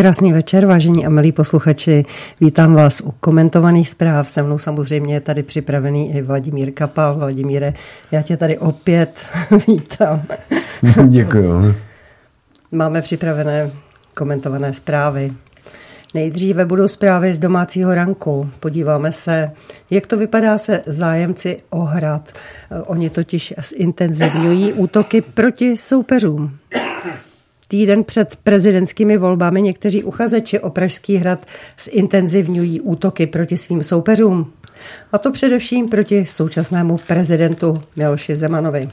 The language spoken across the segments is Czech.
Krásný večer, vážení a milí posluchači. Vítám vás u komentovaných zpráv. Se mnou samozřejmě je tady připravený i Vladimír Kapal. Vladimíre, já tě tady opět vítám. Děkuju. Máme připravené komentované zprávy. Nejdříve budou zprávy z domácího ranku. Podíváme se, jak to vypadá se zájemci o hrad. Oni totiž zintenzivňují útoky proti soupeřům. Týden před prezidentskými volbami někteří uchazeči o Pražský hrad zintenzivňují útoky proti svým soupeřům. A to především proti současnému prezidentu Miloši Zemanovi.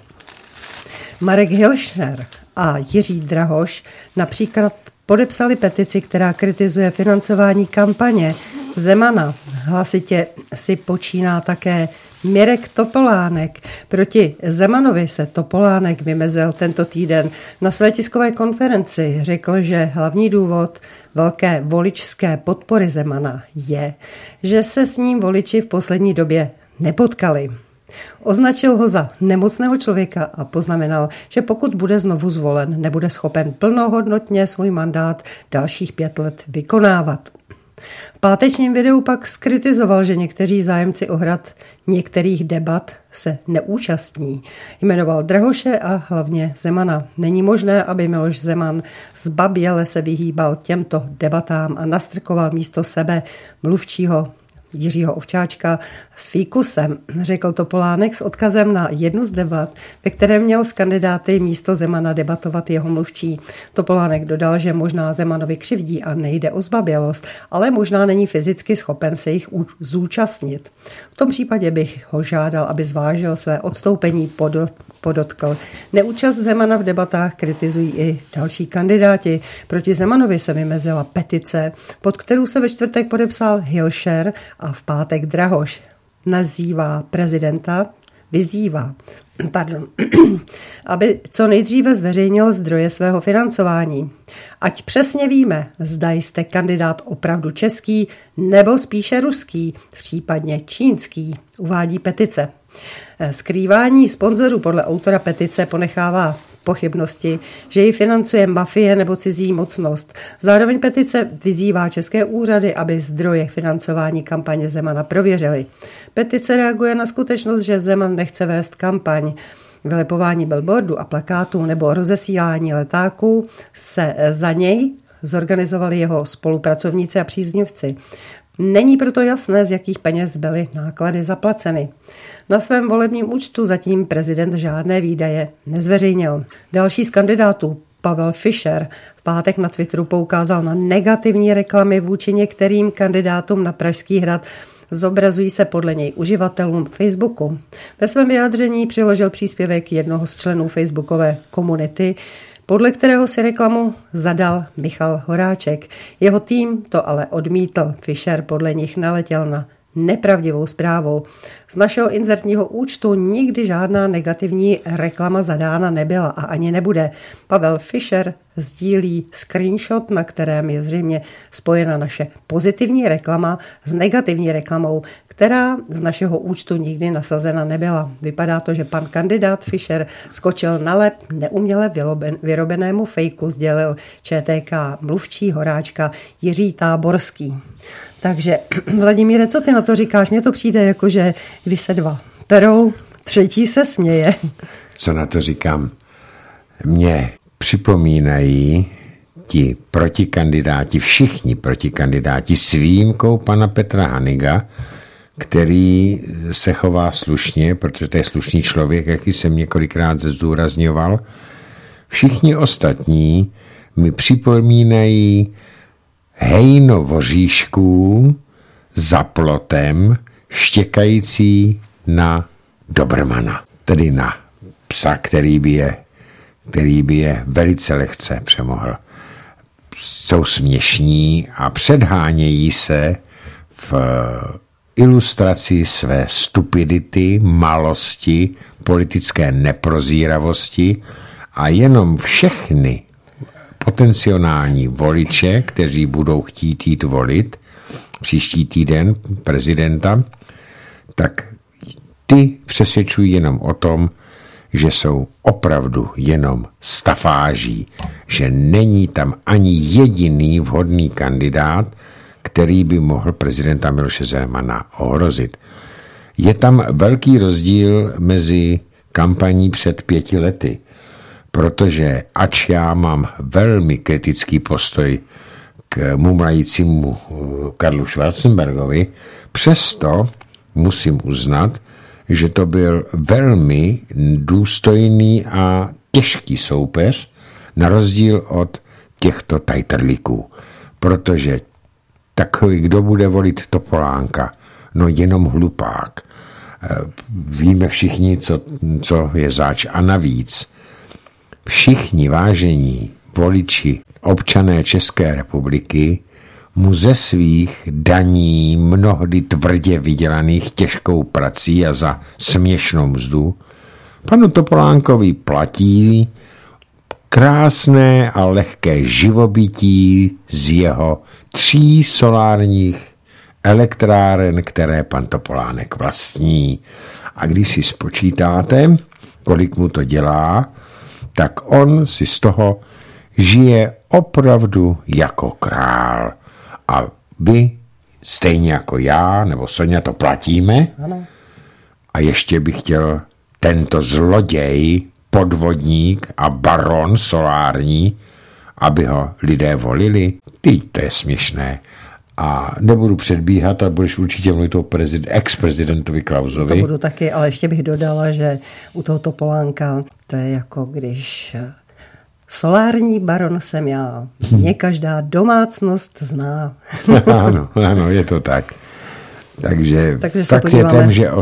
Marek Hilšer a Jiří Drahoš například podepsali petici, která kritizuje financování kampaně Zemana. Hlasitě si počíná také Mirek Topolánek. Proti Zemanovi se Topolánek vymezil tento týden na své tiskové konferenci. Řekl, že hlavní důvod velké voličské podpory Zemana je, že se s ním voliči v poslední době nepotkali. Označil ho za nemocného člověka a poznamenal, že pokud bude znovu zvolen, nebude schopen plnohodnotně svůj mandát dalších 5 let vykonávat. V pátečním videu pak zkritizoval, že někteří zájemci o hrad některých debat se neúčastní. Jmenoval Drahoše a hlavně Zemana. Není možné, aby Miloš Zeman zbaběle se vyhýbal těmto debatám a nastrkoval místo sebe mluvčího Jiřího Ovčáčka s fíkusem, řekl Topolánek s odkazem na jednu z debat, ve kterém měl s kandidáty místo Zemana debatovat jeho mluvčí. Topolánek dodal, že možná Zemanovi křivdí a nejde o zbabělost, ale možná není fyzicky schopen se jich zúčastnit. V tom případě bych ho žádal, aby zvážil své odstoupení, podotkl. Neúčast Zemana v debatách kritizují i další kandidáti. Proti Zemanovi se vymezila petice, pod kterou se ve čtvrtek podepsal Hilšer a v pátek Drahoš. Vyzývá, aby co nejdříve zveřejnil zdroje svého financování. Ať přesně víme, zda jste kandidát opravdu český nebo spíše ruský, případně čínský, uvádí petice. Skrývání sponzorů podle autora petice ponechává pochybnosti, že ji financuje mafie nebo cizí mocnost. Zároveň petice vyzývá české úřady, aby zdroje financování kampaně Zemana prověřily. Petice reaguje na skutečnost, že Zeman nechce vést kampaň. Vylepování billboardů a plakátů nebo rozesílání letáků se za něj zorganizovali jeho spolupracovníci a příznivci. Není proto jasné, z jakých peněz byly náklady zaplaceny. Na svém volebním účtu zatím prezident žádné výdaje nezveřejnil. Další z kandidátů, Pavel Fischer, v pátek na Twitteru poukázal na negativní reklamy vůči některým kandidátům na Pražský hrad. Zobrazují se podle něj uživatelům Facebooku. Ve svém vyjádření přiložil příspěvek jednoho z členů facebookové komunity, podle kterého si reklamu zadal Michal Horáček. Jeho tým to ale odmítl. Fischer podle nich naletěl na nepravdivou zprávou. Z našeho inzertního účtu nikdy žádná negativní reklama zadána nebyla a ani nebude. Pavel Fischer sdílí screenshot, na kterém je zřejmě spojena naše pozitivní reklama s negativní reklamou, která z našeho účtu nikdy nasazena nebyla. Vypadá to, že pan kandidát Fischer skočil na lep neuměle vyrobenému fejku, sdělil ČTK mluvčí Horáčka Jiří Táborský. Takže, Vladimíre, co ty na to říkáš? Mně to přijde jako, že když se 2 perou, 3. se směje. Co na to říkám? Mně připomínají ti protikandidáti, všichni protikandidáti s výjimkou pana Petra Haniga, který se chová slušně, protože to je slušný člověk, jaký jsem několikrát zdůrazňoval. Všichni ostatní mi připomínají hejno voříšků za plotem štěkající na Dobrmana, tedy na psa, který by je velice lehce přemohl. Jsou směšní a předhánějí se v ilustraci své stupidity, malosti, politické neprozíravosti a jenom všechny potenciální voliče, kteří budou chtít jít volit příští týden prezidenta, tak ty přesvědčují jenom o tom, že jsou opravdu jenom stafáží, že není tam ani jediný vhodný kandidát, který by mohl prezidenta Miloše Zemana ohrozit. Je tam velký rozdíl mezi kampaní před 5 lety, protože ač já mám velmi kritický postoj k mumlajícímu Karlu Schwarzenbergovi, přesto musím uznat, že to byl velmi důstojný a těžký soupeř, na rozdíl od těchto tajtrlíků. Protože takový, kdo bude volit Topolánka, no jenom hlupák. Víme všichni, co je zač. A navíc všichni vážení voliči, občané České republiky, mu ze svých daní, mnohdy tvrdě vydělaných těžkou prací a za směšnou mzdu, panu Topolánkovi platí krásné a lehké živobytí z jeho 3 solárních elektráren, které pan Topolánek vlastní. A když si spočítáte, kolik mu to dělá, tak on si z toho žije opravdu jako král. A vy, stejně jako já, nebo Soňa, to platíme. Ano. A ještě bych chtěl tento zloděj, podvodník a baron solární, aby ho lidé volili. To je směšné. A nebudu předbíhat, ale budeš určitě mluvit o ex-prezidentovi Klausovi. To budu taky, ale ještě bych dodala, že u toho Topolánka to je jako když solární baron jsem já. Mě každá domácnost zná. ano, je to tak. Takže fakt je ten, že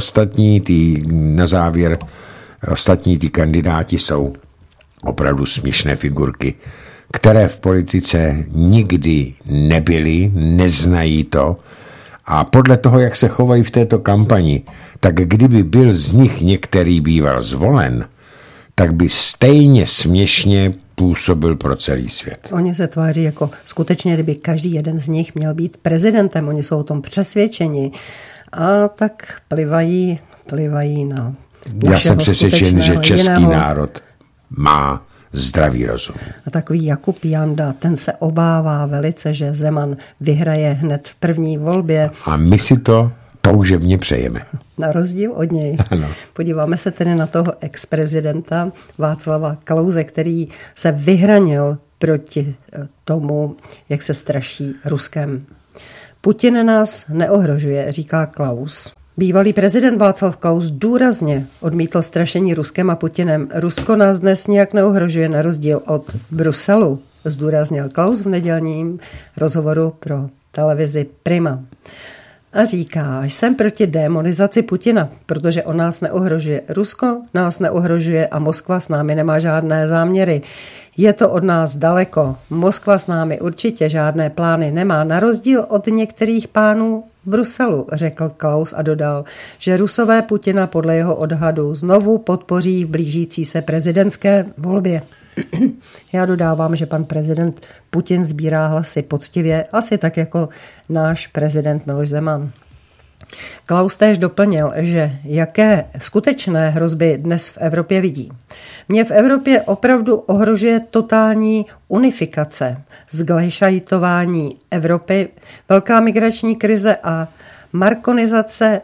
na závěr ostatní ty kandidáti jsou opravdu směšné figurky, které v politice nikdy nebyly, neznají to. A podle toho, jak se chovají v této kampani, tak kdyby byl z nich některý býval zvolen, tak by stejně směšně působil pro celý svět. Oni se tváří jako skutečně, kdyby každý jeden z nich měl být prezidentem. Oni jsou o tom přesvědčeni. A tak plivají na Já jsem přesvědčen, že český národ má zdravý rozum. A takový Jakub Janda, ten se obává velice, že Zeman vyhraje hned v první volbě. A my si to toužebně přejeme. Na rozdíl od něj. Ano. Podíváme se tedy na toho ex-prezidenta Václava Klause, který se vyhranil proti tomu, jak se straší Ruskem. Putin nás neohrožuje, říká Klaus. Bývalý prezident Václav Klaus důrazně odmítl strašení Ruskem a Putinem. Rusko nás dnes nijak neohrožuje na rozdíl od Bruselu, zdůraznil Klaus v nedělním rozhovoru pro televizi Prima. A říká, jsem proti démonizaci Putina, protože on nás neohrožuje. Rusko nás neohrožuje a Moskva s námi nemá žádné záměry. Je to od nás daleko. Moskva s námi určitě žádné plány nemá, na rozdíl od některých pánů v Bruselu, řekl Klaus a dodal, že Rusové Putina podle jeho odhadu znovu podpoří v blížící se prezidentské volbě. Já dodávám, že pan prezident Putin sbírá hlasy poctivě, asi tak jako náš prezident Miloš Zeman. Klaus též doplnil, že jaké skutečné hrozby dnes v Evropě vidí. Mě v Evropě opravdu ohrožuje totální unifikace, zglajšajtování Evropy, velká migrační krize a makronizace,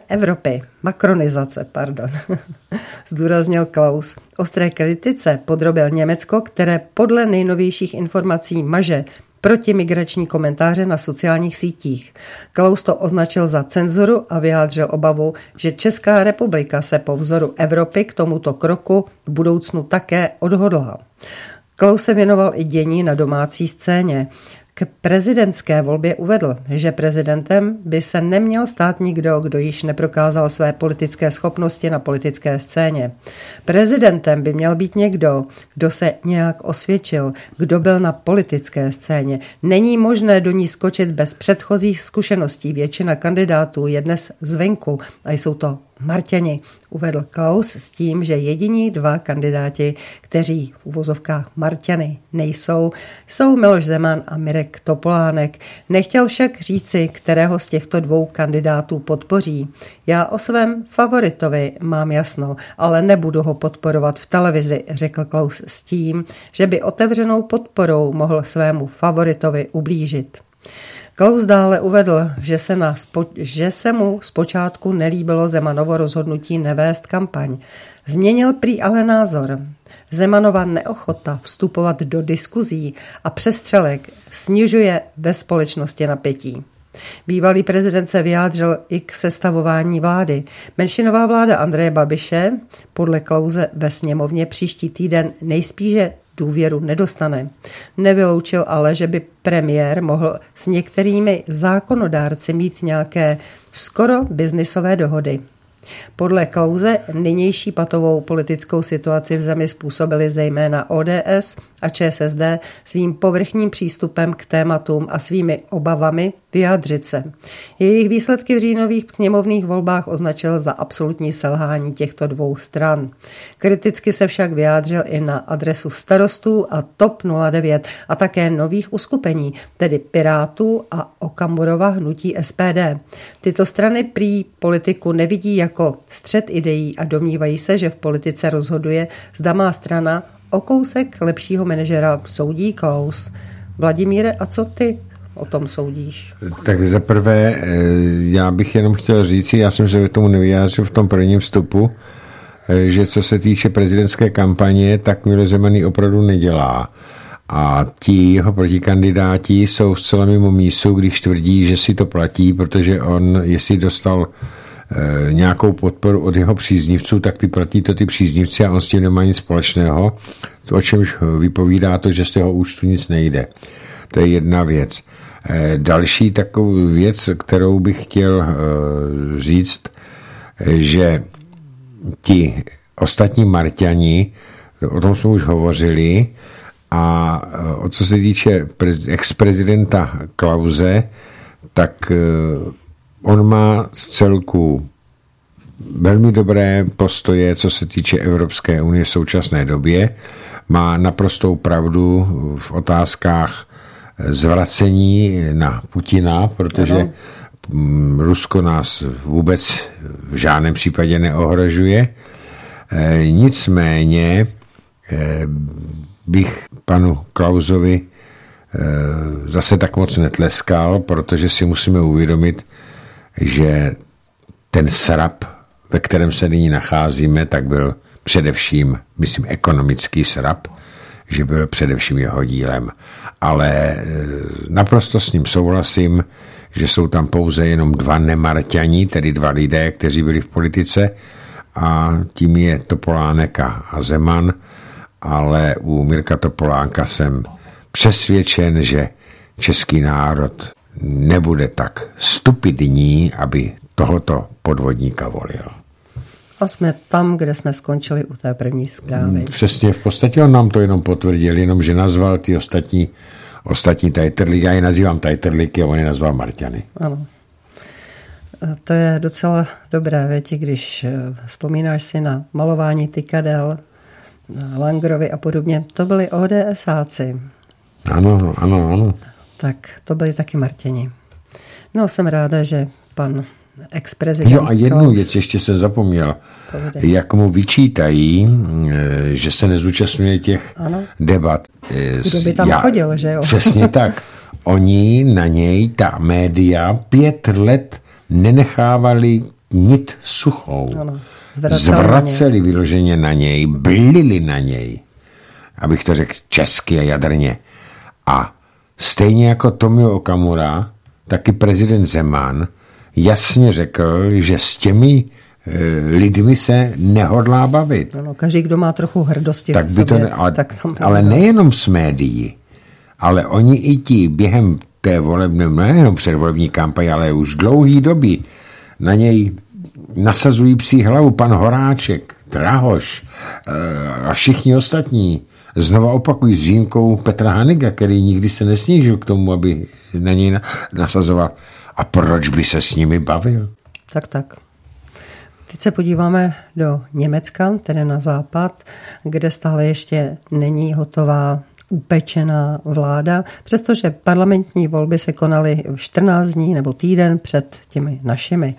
zdůraznil Klaus. Ostré kritice podrobil Německo, které podle nejnovějších informací maže protimigrační komentáře na sociálních sítích. Klaus to označil za cenzuru a vyjádřil obavu, že Česká republika se po vzoru Evropy k tomuto kroku v budoucnu také odhodlá. Klaus se věnoval i dění na domácí scéně. K prezidentské volbě uvedl, že prezidentem by se neměl stát nikdo, kdo již neprokázal své politické schopnosti na politické scéně. Prezidentem by měl být někdo, kdo se nějak osvědčil, kdo byl na politické scéně. Není možné do ní skočit bez předchozích zkušeností. Většina kandidátů je dnes zvenku a jsou to Marťani, uvedl Klaus s tím, že jediní dva kandidáti, kteří v uvozovkách Marťany nejsou, jsou Miloš Zeman a Mirek Topolánek. Nechtěl však říci, kterého z těchto dvou kandidátů podpoří. Já o svém favoritovi mám jasno, ale nebudu ho podporovat v televizi, řekl Klaus s tím, že by otevřenou podporou mohl svému favoritovi ublížit. Klaus dále uvedl, že se mu zpočátku nelíbilo Zemanovo rozhodnutí nevést kampaň. Změnil prý ale názor. Zemanova neochota vstupovat do diskuzí a přestřelek snižuje ve společnosti napětí. Bývalý prezident se vyjádřil i k sestavování vlády. Menšinová vláda Andreje Babiše podle Klause ve sněmovně příští týden nejspíše důvěru nedostane. Nevyloučil ale, že by premiér mohl s některými zákonodárci mít nějaké skoro biznisové dohody. Podle Klause nynější patovou politickou situaci v zemi způsobily zejména ODS a ČSSD svým povrchním přístupem k tématům a svými obavami vyjádřit se. Jejich výsledky v říjnových sněmovních volbách označil za absolutní selhání těchto dvou stran. Kriticky se však vyjádřil i na adresu Starostů a TOP 09 a také nových uskupení, tedy Pirátů a Okamurova hnutí SPD. Tyto strany prý politiku nevidí jako střet ideí a domnívají se, že v politice rozhoduje, zda má strana o kousek lepšího manažera, soudí Klaus. Vladimíre, a co ty o tom soudíš? Tak zaprvé já bych jenom chtěl říct, já jsem se k tomu nevyjádřil v tom prvním vstupu, že co se týče prezidentské kampaně, tak Miloš Zeman opravdu nedělá. A ti jeho protikandidáti jsou zcela mimo mísu, když tvrdí, že si to platí, protože on, jestli dostal nějakou podporu od jeho příznivců, tak platí to ty příznivci a on s tím nemá nic společného, o čemž vypovídá to, že z toho účtu nic nejde. To je jedna věc. Další takovou věc, kterou bych chtěl říct, že ti ostatní Marťani, o tom jsme už hovořili, a co se týče ex-prezidenta Klause, tak on má v celku velmi dobré postoje, co se týče Evropské unie v současné době. Má naprostou pravdu v otázkách zvracení na Putina, protože Rusko nás vůbec v žádném případě neohrožuje. Nicméně bych panu Klausovi zase tak moc netleskal, protože si musíme uvědomit, že ten srap, ve kterém se nyní nacházíme, tak byl především, myslím, ekonomický srap, že byl především jeho dílem. Ale naprosto s ním souhlasím, že jsou tam pouze jenom dva nemarťani, tedy dva lidé, kteří byli v politice, a tím je Topolánek a Zeman, ale u Mirka Topolánka jsem přesvědčen, že český národ nebude tak stupidní, aby tohoto podvodníka volil. A jsme tam, kde jsme skončili u té první zprávy. Přesně, v podstatě on nám to jenom potvrdil, jenom že nazval ty ostatní tajtrlíky, já je nazývám tajtrlíky a on je nazval Marťany. Ano. To je docela dobré, větě, když vzpomínáš si na malování tykadel, na Langrovi a podobně. To byli ODSáci. Ano. Tak to byli taky Martěni. No, jsem ráda, že pan ex-prezident... Jo, a jednu věc ještě jsem zapomněl. Povědej. Jak mu vyčítají, že se nezúčastňuje těch debat. Kdo by tam chodil, že jo? Přesně tak. Oni na něj, ta média, 5 let nenechávali nit suchou. Ano. Zvraceli vyloženě na něj, blili na něj, abych to řekl česky a jadrně. A stejně jako Tomio Okamura, taky prezident Zeman jasně řekl, že s těmi lidmi se nehodlá bavit. No, každý, kdo má trochu hrdosti tak v sobě, ale nejenom s médií, ale oni i ti během té volebné, nejenom předvolební kampaně, ale už dlouhý doby na něj nasazují psí hlavu pan Horáček, Drahoš a všichni ostatní. Znova opakují s výjimkou Petra Haniga, který nikdy se nesnížil k tomu, aby na něj nasazoval. A proč by se s nimi bavil? Tak. teď se podíváme do Německa, tedy na západ, kde stále ještě není hotová upečená vláda, přestože parlamentní volby se konaly 14 dní nebo týden před těmi našimi.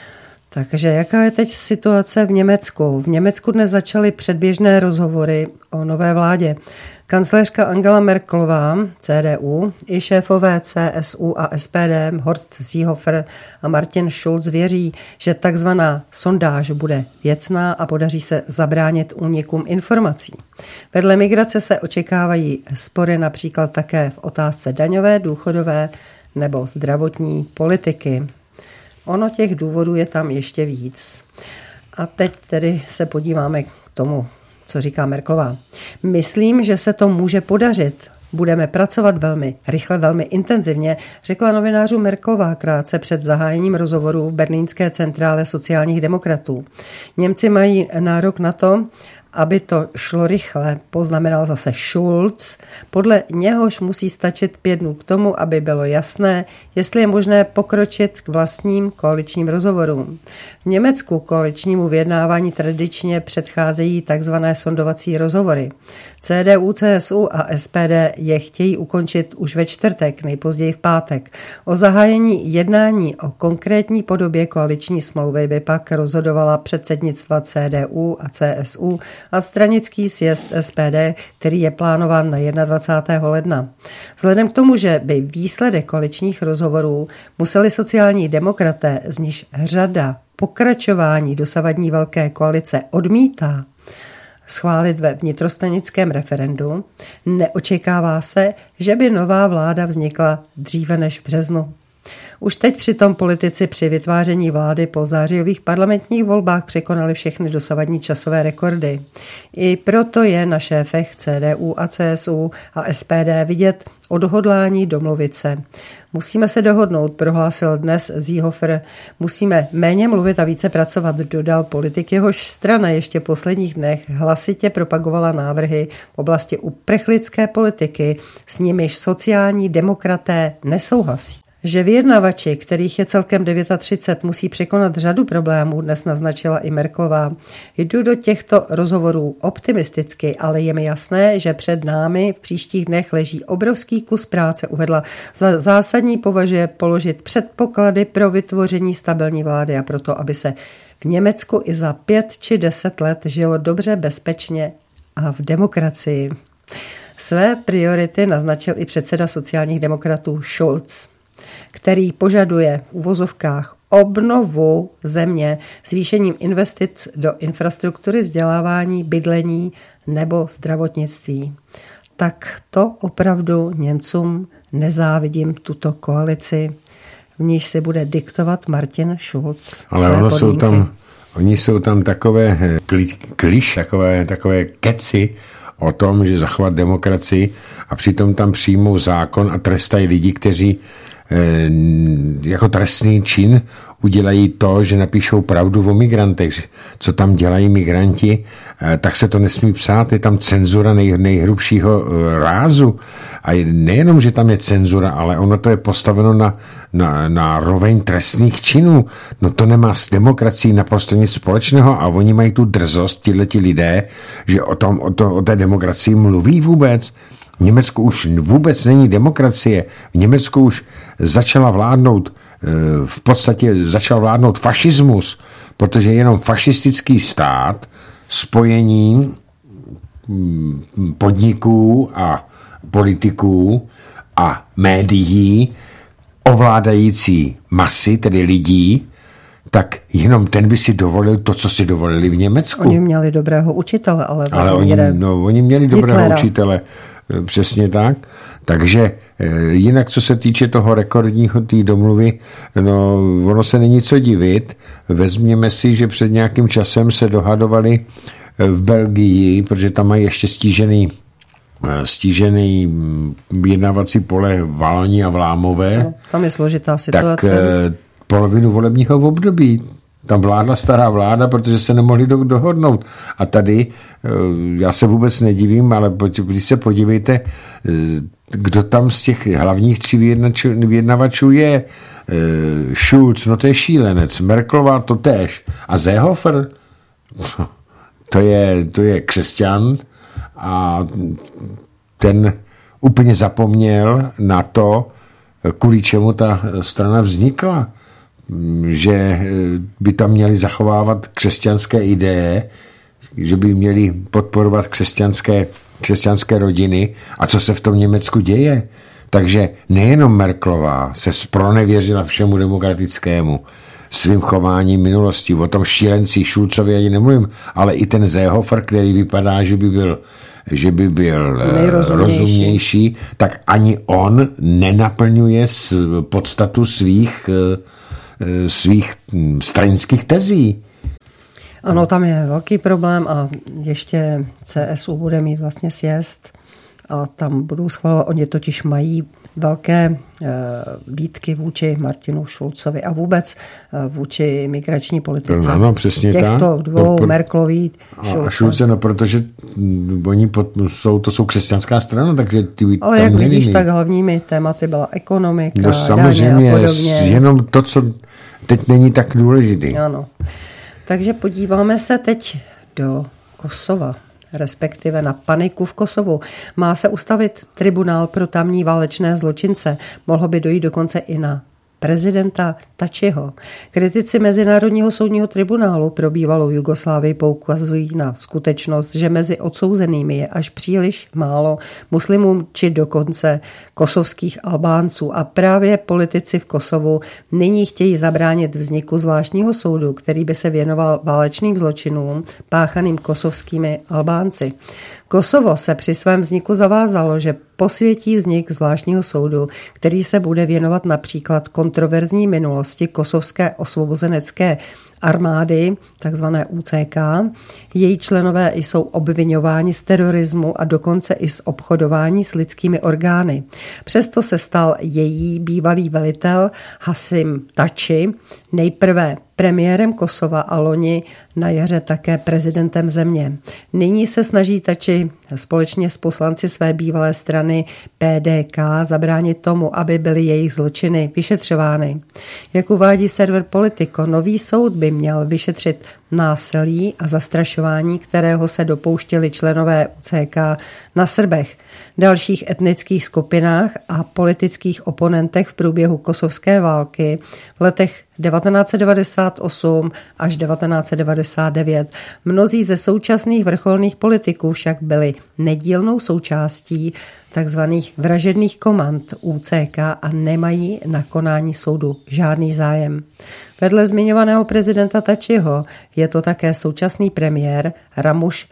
Takže jaká je teď situace v Německu? V Německu dnes začaly předběžné rozhovory o nové vládě. Kancléřka Angela Merkelová, CDU, i šéfové CSU a SPD Horst Seehofer a Martin Schulz věří, že takzvaná sondáž bude věcná a podaří se zabránit únikům informací. Vedle migrace se očekávají spory například také v otázce daňové, důchodové nebo zdravotní politiky. Ono těch důvodů je tam ještě víc. A teď tedy se podíváme k tomu, co říká Merkelová. Myslím, že se to může podařit. Budeme pracovat velmi rychle, velmi intenzivně, řekla novinářů Merkelová krátce před zahájením rozhovoru v berlínské centrále sociálních demokratů. Němci mají nárok na to, aby to šlo rychle, poznamenal zase Schulz. Podle něhož musí stačit 5 dnů k tomu, aby bylo jasné, jestli je možné pokročit k vlastním koaličním rozhovorům. V Německu koaličnímu vyjednávání tradičně předcházejí takzvané sondovací rozhovory. CDU, CSU a SPD je chtějí ukončit už ve čtvrtek, nejpozději v pátek. O zahájení jednání o konkrétní podobě koaliční smlouvy by pak rozhodovala předsednictva CDU a CSU a stranický sjezd SPD, který je plánován na 21. ledna. Vzhledem k tomu, že by výsledek koaličních rozhovorů museli sociální demokraté, z níž řada pokračování dosavadní velké koalice odmítá, schválit ve vnitrostranickém referendu, neočekává se, že by nová vláda vznikla dříve než v březnu. Už teď přitom politici při vytváření vlády po zářijových parlamentních volbách překonali všechny dosavadní časové rekordy. I proto je na šéfech CDU a CSU a SPD vidět odhodlání domluvit se. Musíme se dohodnout, prohlásil dnes Seehofer. Musíme méně mluvit a více pracovat, dodal politik, jehož strana ještě v posledních dnech hlasitě propagovala návrhy v oblasti uprchlické politiky, s nimiž sociální demokraté nesouhlasí. Že vyjednavači, kterých je celkem 39, musí překonat řadu problémů, dnes naznačila i Merkelová. Jdu do těchto rozhovorů optimisticky, ale je mi jasné, že před námi v příštích dnech leží obrovský kus práce, uvedla. Za zásadní považuje položit předpoklady pro vytvoření stabilní vlády a proto, aby se v Německu i za 5 či 10 let žilo dobře, bezpečně a v demokracii. Své priority naznačil i předseda sociálních demokratů Schulz, který požaduje v uvozovkách obnovu země zvýšením investic do infrastruktury, vzdělávání, bydlení nebo zdravotnictví. Tak to opravdu Němcům nezávidím, tuto koalici, v níž si bude diktovat Martin Schulz. Ale oni jsou tam takové takové keci o tom, že zachovat demokracii a přitom tam přijmou zákon a trestají lidi, kteří jako trestný čin udělají to, že napíšou pravdu o migrantech. Co tam dělají migranti, tak se to nesmí psát, je tam cenzura nejhrubšího rázu. A nejenom, že tam je cenzura, ale ono to je postaveno na roveň trestných činů. No to nemá s demokracií naprosto nic společného a oni mají tu drzost, tihleti lidé, že o té demokracii mluví vůbec. V Německu už vůbec není demokracie. V Německu už začal vládnout fašismus, protože jenom fašistický stát, spojení podniků a politiků a médií, ovládající masy, tedy lidí, tak jenom ten by si dovolil to, co si dovolili v Německu. Oni měli dobrého učitele, ale oni měli dobrého učitele, přesně tak. Takže jinak, co se týče toho rekordního té domluvy, no, ono se není co divit. Vezměme si, že před nějakým časem se dohadovali v Belgii, protože tam mají ještě stížený vyjednávací pole Valoni a Vlámové. No, tam je složitá situace. Tak polovinu volebního období tam vládla stará vláda, protože se nemohli dohodnout. A tady, já se vůbec nedivím, ale když se podívejte, kdo tam z těch hlavních 3 vyjednavačů je? Schulz, no to je šílenec, Merkelová to též. A Seehofer, to je křesťan a ten úplně zapomněl na to, kvůli čemu ta strana vznikla. Že by tam měli zachovávat křesťanské ideje, že by měli podporovat křesťanské rodiny. A co se v tom Německu děje? Takže nejenom Merkelová se zpronevěřila všemu demokratickému svým chováním minulosti. O tom šílenci Schulzovi ani nemluvím, ale i ten Seehofer, který vypadá, že by byl rozumnější, tak ani on nenaplňuje podstatu svých stranických tezí. Ano, tam je velký problém a ještě CSU bude mít vlastně sjezd a tam budou schvalovat, oni totiž mají velké výtky vůči Martinu Schulzovi a vůbec vůči migrační politice. Ano, přesně tak. Těchto dvou Merkelových a Schulze, no protože oni to jsou křesťanská strana, takže ty ale jak vidíš, tak hlavními tématy byla ekonomika, no, samozřejmě, a podobně. Jenom to, co teď není tak důležitý. Ano. Takže podíváme se teď do Kosova, respektive na paniku v Kosovu. Má se ustavit tribunál pro tamní válečné zločince. Mohlo by dojít dokonce i na prezidenta Tačiho. Kritici Mezinárodního soudního tribunálu pro bývalou Jugoslávii poukazují na skutečnost, že mezi odsouzenými je až příliš málo muslimů či dokonce kosovských Albánců a právě politici v Kosovu nyní chtějí zabránit vzniku zvláštního soudu, který by se věnoval válečným zločinům páchaným kosovskými Albánci. Kosovo se při svém vzniku zavázalo, že posvětí vznik zvláštního soudu, který se bude věnovat například kontroverzní minulosti kosovské osvobozenecké armády, takzvané UCK. Její členové jsou obvinováni z terorismu a dokonce i z obchodování s lidskými orgány. Přesto se stal její bývalý velitel Hasim Tači nejprve premiérem Kosova a loni na jaře také prezidentem země. Nyní se snaží Tači společně s poslanci své bývalé strany PDK zabránit tomu, aby byly jejich zločiny vyšetřovány. Jak uvádí server Politico, nový soud by měl vyšetřit násilí a zastrašování, kterého se dopouštěli členové UCK na Srbech, dalších etnických skupinách a politických oponentech v průběhu kosovské války v letech 1998 až 1999. Mnozí ze současných vrcholných politiků však byli nedílnou součástí takzvaných vražedných komand UCK a nemají na konání soudu žádný zájem. Vedle zmiňovaného prezidenta Tačiho je to také současný premiér Ramush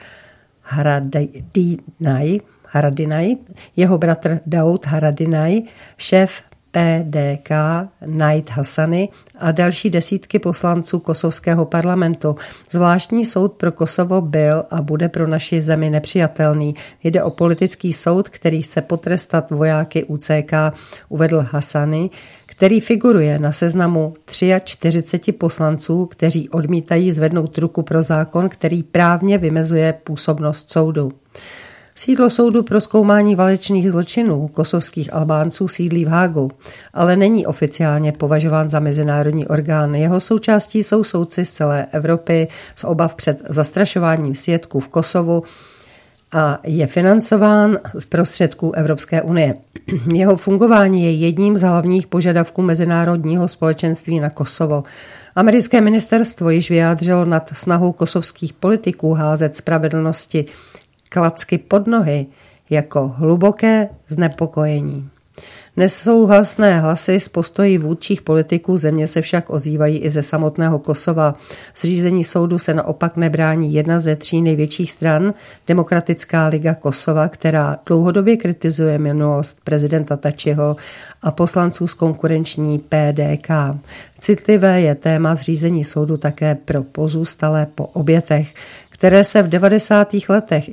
Haradinaj, jeho bratr Daud Haradinaj, šéf PDK Najd Hasani a další desítky poslanců kosovského parlamentu. Zvláštní soud pro Kosovo byl a bude pro naši zemi nepřijatelný. Jde o politický soud, který chce potrestat vojáky UCK, uvedl Hasani, který figuruje na seznamu 43 poslanců, kteří odmítají zvednout ruku pro zákon, který právně vymezuje působnost soudu. Sídlo soudu pro zkoumání válečných zločinů kosovských Albánců sídlí v Hágu, ale není oficiálně považován za mezinárodní orgán. Jeho součástí jsou soudci z celé Evropy z obav před zastrašováním svědků v Kosovu a je financován z prostředků Evropské unie. Jeho fungování je jedním z hlavních požadavků mezinárodního společenství na Kosovo. Americké ministerstvo již vyjádřilo nad snahou kosovských politiků házet spravedlnosti klacky pod nohy jako hluboké znepokojení. Nesouhlasné hlasy z postojí vůdčích politiků země se však ozývají i ze samotného Kosova. Zřízení soudu se naopak nebrání jedna ze 3 největších stran, Demokratická liga Kosova, která dlouhodobě kritizuje minulost prezidenta Tačiho a poslanců z konkurenční PDK. Citlivé je téma zřízení soudu také pro pozůstalé po obětech, které v 90. letech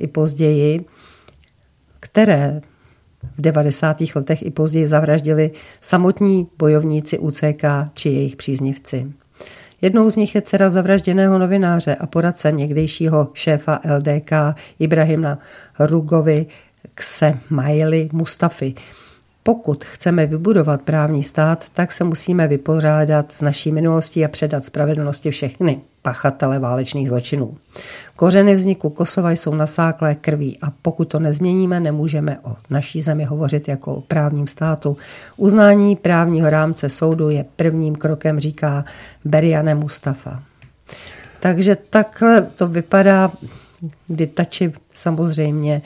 i později zavraždili samotní bojovníci UCK či jejich příznivci. Jednou z nich je dcera zavražděného novináře a poradce někdejšího šéfa LDK Ibrahima Rugovi Ksemajly Mustafy. Pokud chceme vybudovat právní stát, tak se musíme vypořádat s naší minulostí a předat spravedlnosti všechny pachatele válečných zločinů. Kořeny vzniku Kosova jsou nasáklé krví a pokud to nezměníme, nemůžeme o naší zemi hovořit jako o právním státu. Uznání právního rámce soudu je prvním krokem, říká Beriane Mustafa. Takže takhle to vypadá, kdy Tači samozřejmě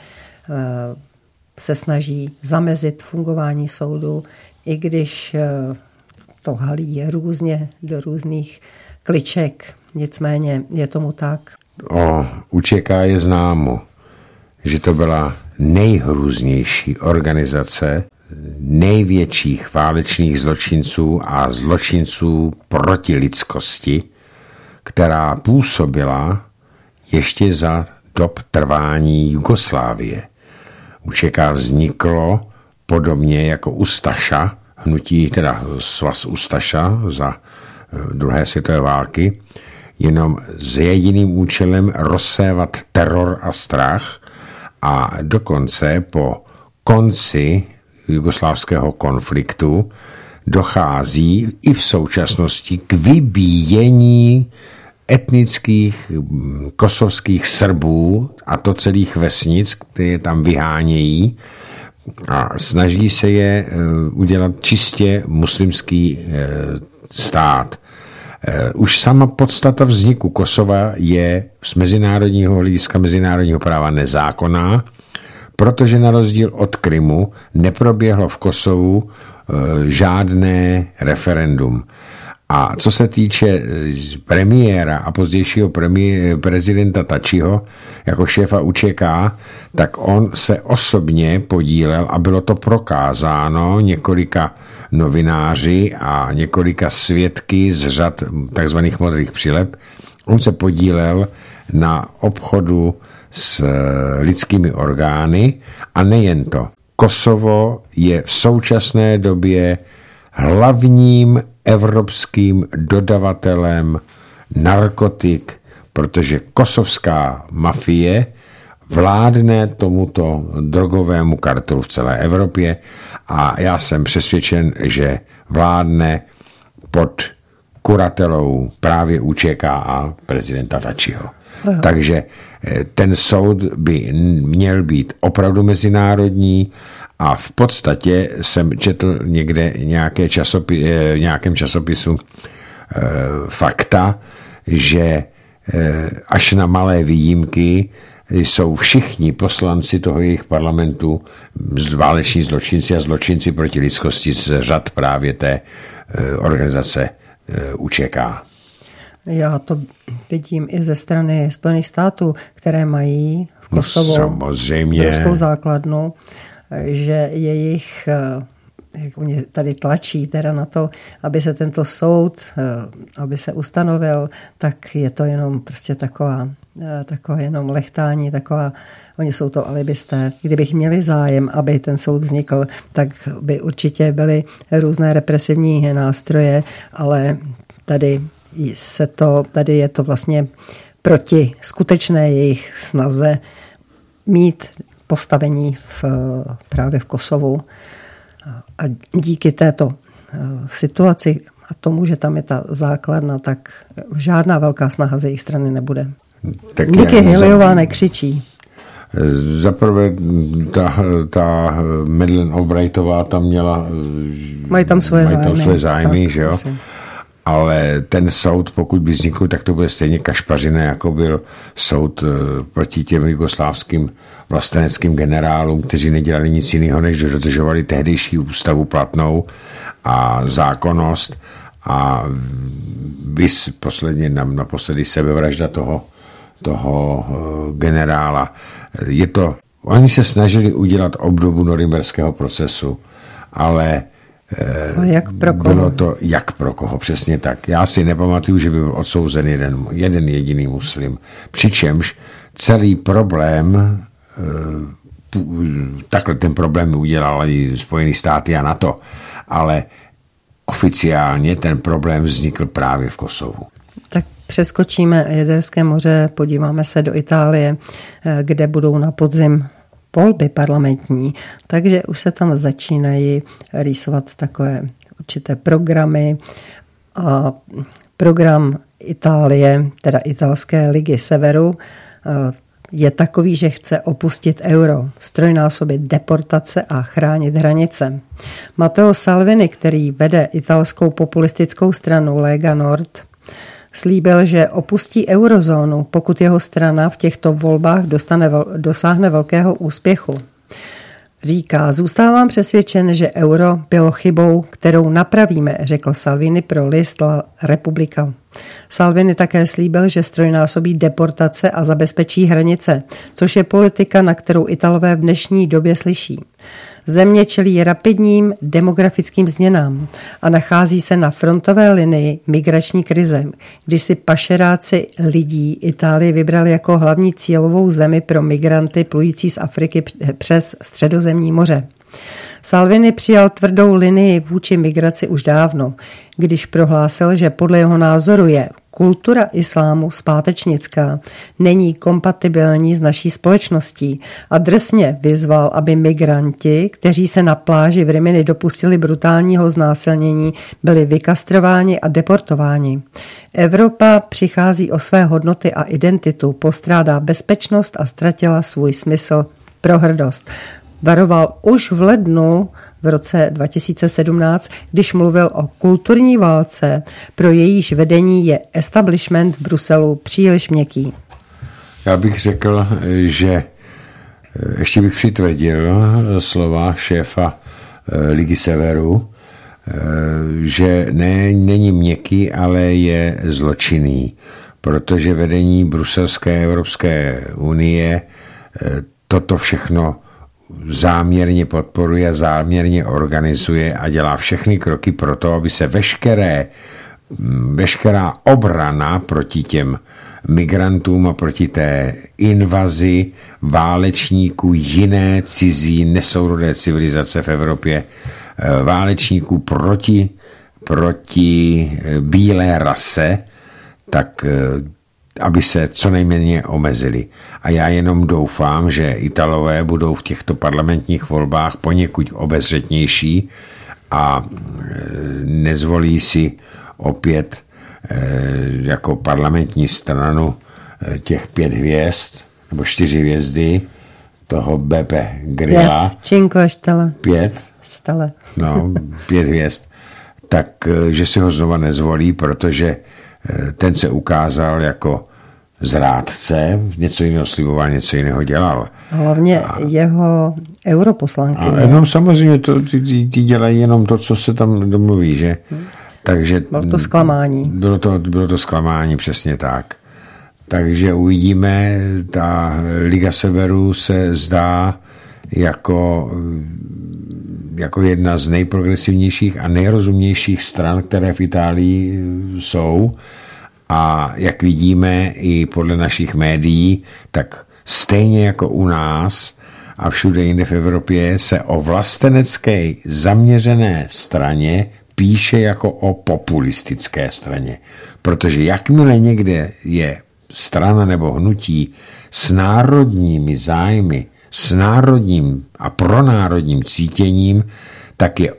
se snaží zamezit fungování soudu, i když to halí různě do různých kliček. Nicméně je tomu tak. O UČK je známo, že to byla nejhrůznější organizace největších válečných zločinců a zločinců proti lidskosti, která působila ještě za dob trvání Jugoslávie. UČK vzniklo podobně jako Ustaša, hnutí, teda svaz Ustaša za druhé světové války, jenom s jediným účelem rozsévat teror a strach a dokonce po konci jugoslávského konfliktu dochází i v současnosti k vybíjení etnických kosovských Srbů a to celých vesnic, které je tam vyhánějí a snaží se je udělat čistě muslimský stát. Už sama podstata vzniku Kosova je z mezinárodního hlediska mezinárodního práva nezákonná, protože na rozdíl od Krymu neproběhlo v Kosovu žádné referendum. A co se týče premiéra a pozdějšího prezidenta Tačiho jako šéfa UČK, tak on se osobně podílel a bylo to prokázáno několika novináři a několika svědky z řad takzvaných modrých přileb. On se podílel na obchodu s lidskými orgány a nejen to. Kosovo je v současné době hlavním evropským dodavatelem narkotik, protože kosovská mafie vládne tomuto drogovému kartelu v celé Evropě a já jsem přesvědčen, že vládne pod kuratelou právě UČK a prezidenta Tačiho. Takže ten soud by měl být opravdu mezinárodní a v podstatě jsem četl někde nějakém časopisu fakta, že až na malé výjimky jsou všichni poslanci toho jejich parlamentu váleční zločinci a zločinci proti lidskosti z řad právě té organizace UČK. Já to vidím i ze strany Spojených států, které mají v Kosovu obrovskou základnu, že jejich, jak oni tady tlačí teda na to, aby se tento soud, aby se ustanovil, tak je to jenom prostě taková jenom lechtání, oni jsou to alibisté. Kdybych měli zájem, aby ten soud vznikl, tak by určitě byly různé represivní nástroje, ale tady je to vlastně proti skutečné jejich snaze mít postavení právě v Kosovu. A díky této situaci a tomu, že tam je ta základna, tak žádná velká snaha z jejich strany nebude. Díky Hilliová nekřičí. Zaprvé ta Madeleine Albrightová tam měla... Mají tam svoje zájmy, tak, že jo? Myslím. Ale ten soud, pokud by vznikl, tak to bude stejně kašpařiné, jako byl soud proti těm jugoslávským vlasteneckým generálům, kteří nedělali nic jiného, než dodržovali tehdejší ústavu platnou a zákonnost a naposledy sebevražda toho generála. Oni se snažili udělat obdobu norimberského procesu, ale bylo to jak pro koho, přesně tak. Já si nepamatuju, že by byl odsouzen jeden jediný muslim. Přičemž celý problém, takhle ten problém udělali Spojené státy a NATO, ale oficiálně ten problém vznikl právě v Kosovu. Tak přeskočíme Jaderské moře, podíváme se do Itálie, kde budou na podzim volby parlamentní, takže už se tam začínají rýsovat takové určité programy a program Itálie, teda italské ligy severu, je takový, že chce opustit euro, ztrojnásobit deportace a chránit hranice. Matteo Salvini, který vede italskou populistickou stranu Lega Nord, slíbil, že opustí eurozónu, pokud jeho strana v těchto volbách dosáhne velkého úspěchu. Říká, zůstávám přesvědčen, že euro bylo chybou, kterou napravíme, řekl Salvini pro list La Repubblica. Salvini také slíbil, že ztrojnásobí deportace a zabezpečí hranice, což je politika, na kterou Italové v dnešní době slyší. Země čelí rapidním demografickým změnám a nachází se na frontové linii migrační krize, když si pašeráci lidí Itálii vybrali jako hlavní cílovou zemi pro migranty plující z Afriky přes Středozemní moře. Salvini přijal tvrdou linii vůči migraci už dávno, když prohlásil, že podle jeho názoru je kultura islámu zpátečnická, není kompatibilní s naší společností a drsně vyzval, aby migranti, kteří se na pláži v Rimini dopustili brutálního znásilnění, byli vykastrováni a deportováni. Evropa přichází o své hodnoty a identitu, postrádá bezpečnost a ztratila svůj smysl pro hrdost. Varoval už v lednu v roce 2017, když mluvil o kulturní válce, pro jejíž vedení je establishment v Bruselu příliš měkký. Já bych řekl, že ještě bych přitvrdil slova šéfa Ligy Severu, že není měkký, ale je zločinný, protože vedení bruselské Evropské unie toto všechno záměrně podporuje, záměrně organizuje a dělá všechny kroky pro to, aby se veškerá obrana proti těm migrantům a proti té invazi válečníků jiné cizí nesourodé civilizace v Evropě, válečníků proti bílé rase, tak aby se co nejméně omezili. A já jenom doufám, že Italové budou v těchto parlamentních volbách poněkud obezřetnější a nezvolí si opět jako parlamentní stranu těch 5 hvězd, nebo 4 hvězdy toho Beppe Grilla. 5 Stelle. No, 5 hvězd. Tak, že si ho znova nezvolí, protože ten se ukázal jako zrádce, něco jiného sliboval, něco jiného dělal. Hlavně jeho europoslanky. A jenom samozřejmě ty dělají jenom to, co se tam domluví, že? Takže bylo to zklamání. Bylo to zklamání, přesně tak. Takže uvidíme, ta Liga Severu se zdá jako jedna z nejprogresivnějších a nejrozumnějších stran, které v Itálii jsou. A jak vidíme i podle našich médií, tak stejně jako u nás a všude jinde v Evropě se o vlastenecké zaměřené straně píše jako o populistické straně. Protože jakmile někde je strana nebo hnutí s národními zájmy, s národním a pronárodním cítěním, tak je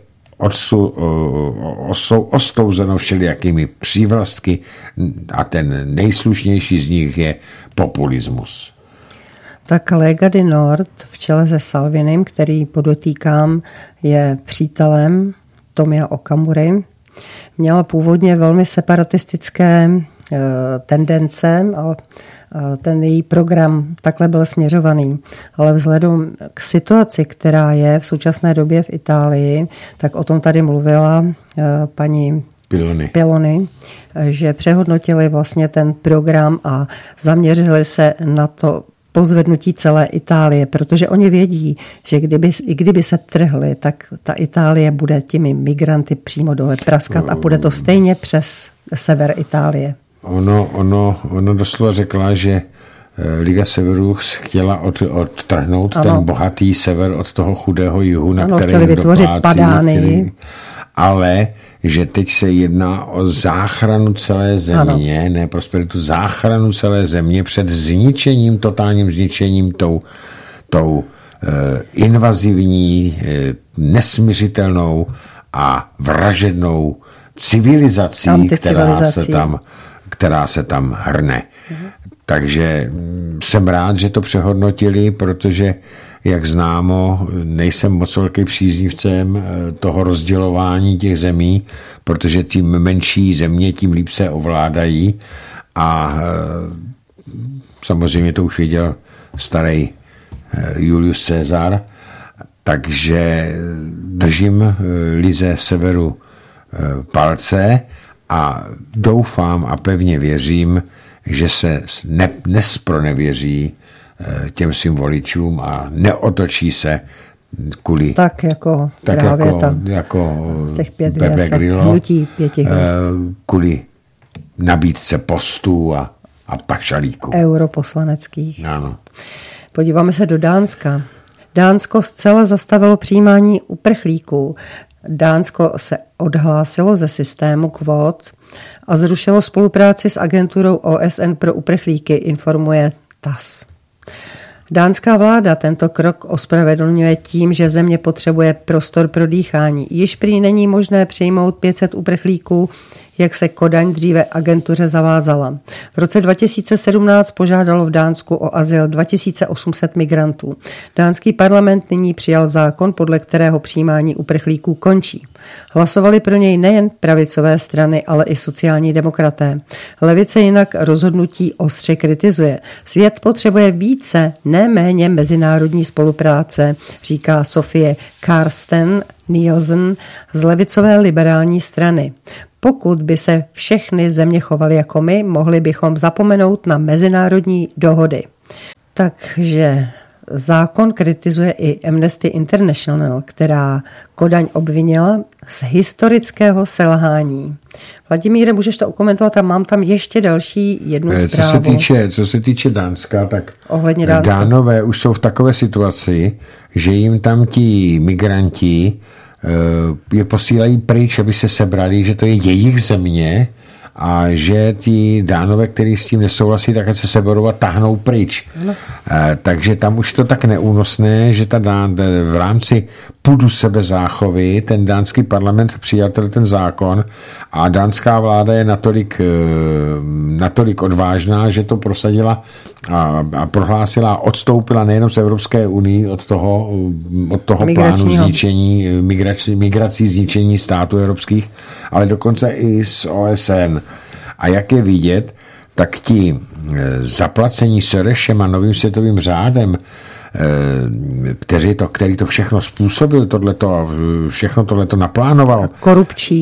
ostouzeno všelijakými přívlastky a ten nejslušnější z nich je populismus. Tak Lega Nord v čele se Salvinim, který podotýkám je přítelem Tomia Okamury, měla původně velmi separatistické tendence a ten její program takhle byl směřovaný. Ale vzhledem k situaci, která je v současné době v Itálii, tak o tom tady mluvila paní Piloni, že přehodnotili vlastně ten program a zaměřili se na to pozvednutí celé Itálie, protože oni vědí, že kdyby se trhli, tak ta Itálie bude těmi migranty přímo dole praskat a půjde to stejně přes sever Itálie. Ono doslova řekla, že Liga Severu chtěla odtrhnout ten bohatý sever od toho chudého jihu, na kterém vytvořit padány. Ale že teď se jedná o záchranu celé země, ne prosperitu, záchranu celé země před zničením, totálním zničením tou invazivní, nesmiřitelnou a vražednou civilizací, která se tam hrne. Takže jsem rád, že to přehodnotili, protože, jak známo, nejsem moc velký příznivcem toho rozdělování těch zemí, protože tím menší země, tím líp se ovládají a samozřejmě to už viděl starý Julius Caesar, takže držím lize severu palce a doufám a pevně věřím, že se nespronevěří těm svým voličům a neotočí se kvůli těch 5 hvězd, hnutí 5 hvězd. Kvůli nabídce postů a pašalíků. Europoslaneckých. Ano. Podíváme se do Dánska. Dánsko zcela zastavilo přijímání uprchlíků. Dánsko se odhlásilo ze systému kvót a zrušilo spolupráci s agenturou OSN pro uprchlíky, informuje TASS. Dánská vláda tento krok ospravedlňuje tím, že země potřebuje prostor pro dýchání. Již prý není možné přijmout 500 uprchlíků, jak se Kodaň dříve agentuře zavázala. V roce 2017 požádalo v Dánsku o azyl 2800 migrantů. Dánský parlament nyní přijal zákon, podle kterého přijímání uprchlíků končí. Hlasovali pro něj nejen pravicové strany, ale i sociální demokraté. Levice jinak rozhodnutí ostře kritizuje. Svět potřebuje více, ne méně mezinárodní spolupráce, říká Sofie Karsten Nielsen z levicové liberální strany. Pokud by se všechny země chovaly jako my, mohli bychom zapomenout na mezinárodní dohody. Takže zákon kritizuje i Amnesty International, která Kodaň obvinila z historického selhání. Vladimíre, můžeš to okomentovat a mám tam ještě další jednu zprávu. Co se týče Dánska, tak ohledně Dánska. Dánové už jsou v takové situaci, že jim tam ti migranti je posílají pryč, aby se sebrali, že to je jejich země a že ti Dánové, kteří s tím nesouhlasí, tak se seberou a tahnou pryč. No. Takže tam už to tak neúnosné, že v rámci půdu sebezáchovy ten dánský parlament přijal ten zákon a dánská vláda je natolik odvážná, že to prosadila a prohlásila, odstoupila nejenom z Evropské unii od toho plánu zničení, migrací zničení států evropských, ale dokonce i z OSN. A jak je vidět, tak ti zaplacení Sorosem a novým světovým řádem, který to všechno způsobil, všechno tohleto naplánoval, korupční,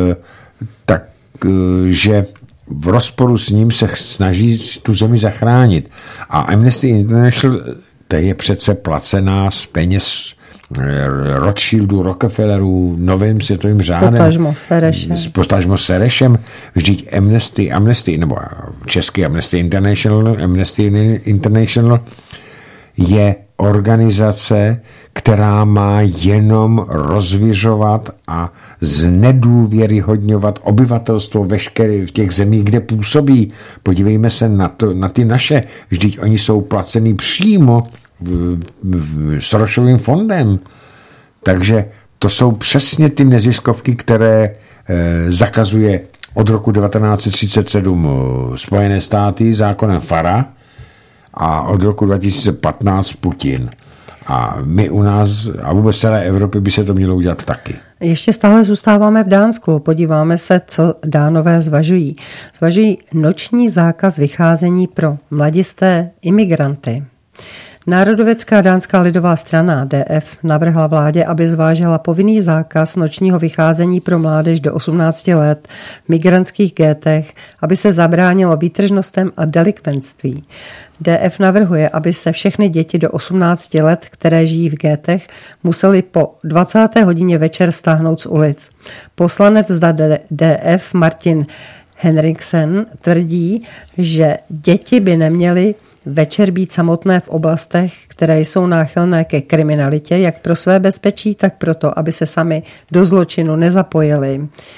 že v rozporu s ním se snaží tu zemi zachránit. A Amnesty International, to je přece placená z peněz Rothschildu, Rockefellerů, novým světovým řádem. Potažmo Serešem. Vždyť Amnesty, nebo český Amnesty International je organizace, která má jenom rozviřovat a znedůvěryhodňovat obyvatelstvo veškeré v těch zemích, kde působí. Podívejme se na ty naše. Vždyť oni jsou placený přímo Sorosovým fondem. Takže to jsou přesně ty neziskovky, které zakazuje od roku 1937 Spojené státy zákonem FARA a od roku 2015 Putin. A my u nás a vůbec celé Evropy by se to mělo udělat taky. Ještě stále zůstáváme v Dánsku. Podíváme se, co Dánové zvažují. Zvažují noční zákaz vycházení pro mladisté imigranty. Národovecká dánská lidová strana DF navrhla vládě, aby zvážila povinný zákaz nočního vycházení pro mládež do 18 let v migrantských gétech, aby se zabránilo výtržnostem a delikventství. DF navrhuje, aby se všechny děti do 18 let, které žijí v gétech, museli po 20. hodině večer stáhnout z ulic. Poslanec za DF Martin Henriksen tvrdí, že děti by neměly večer být samotné v oblastech, které jsou náchylné ke kriminalitě, jak pro své bezpečí, tak proto, aby se sami do zločinu nezapojili.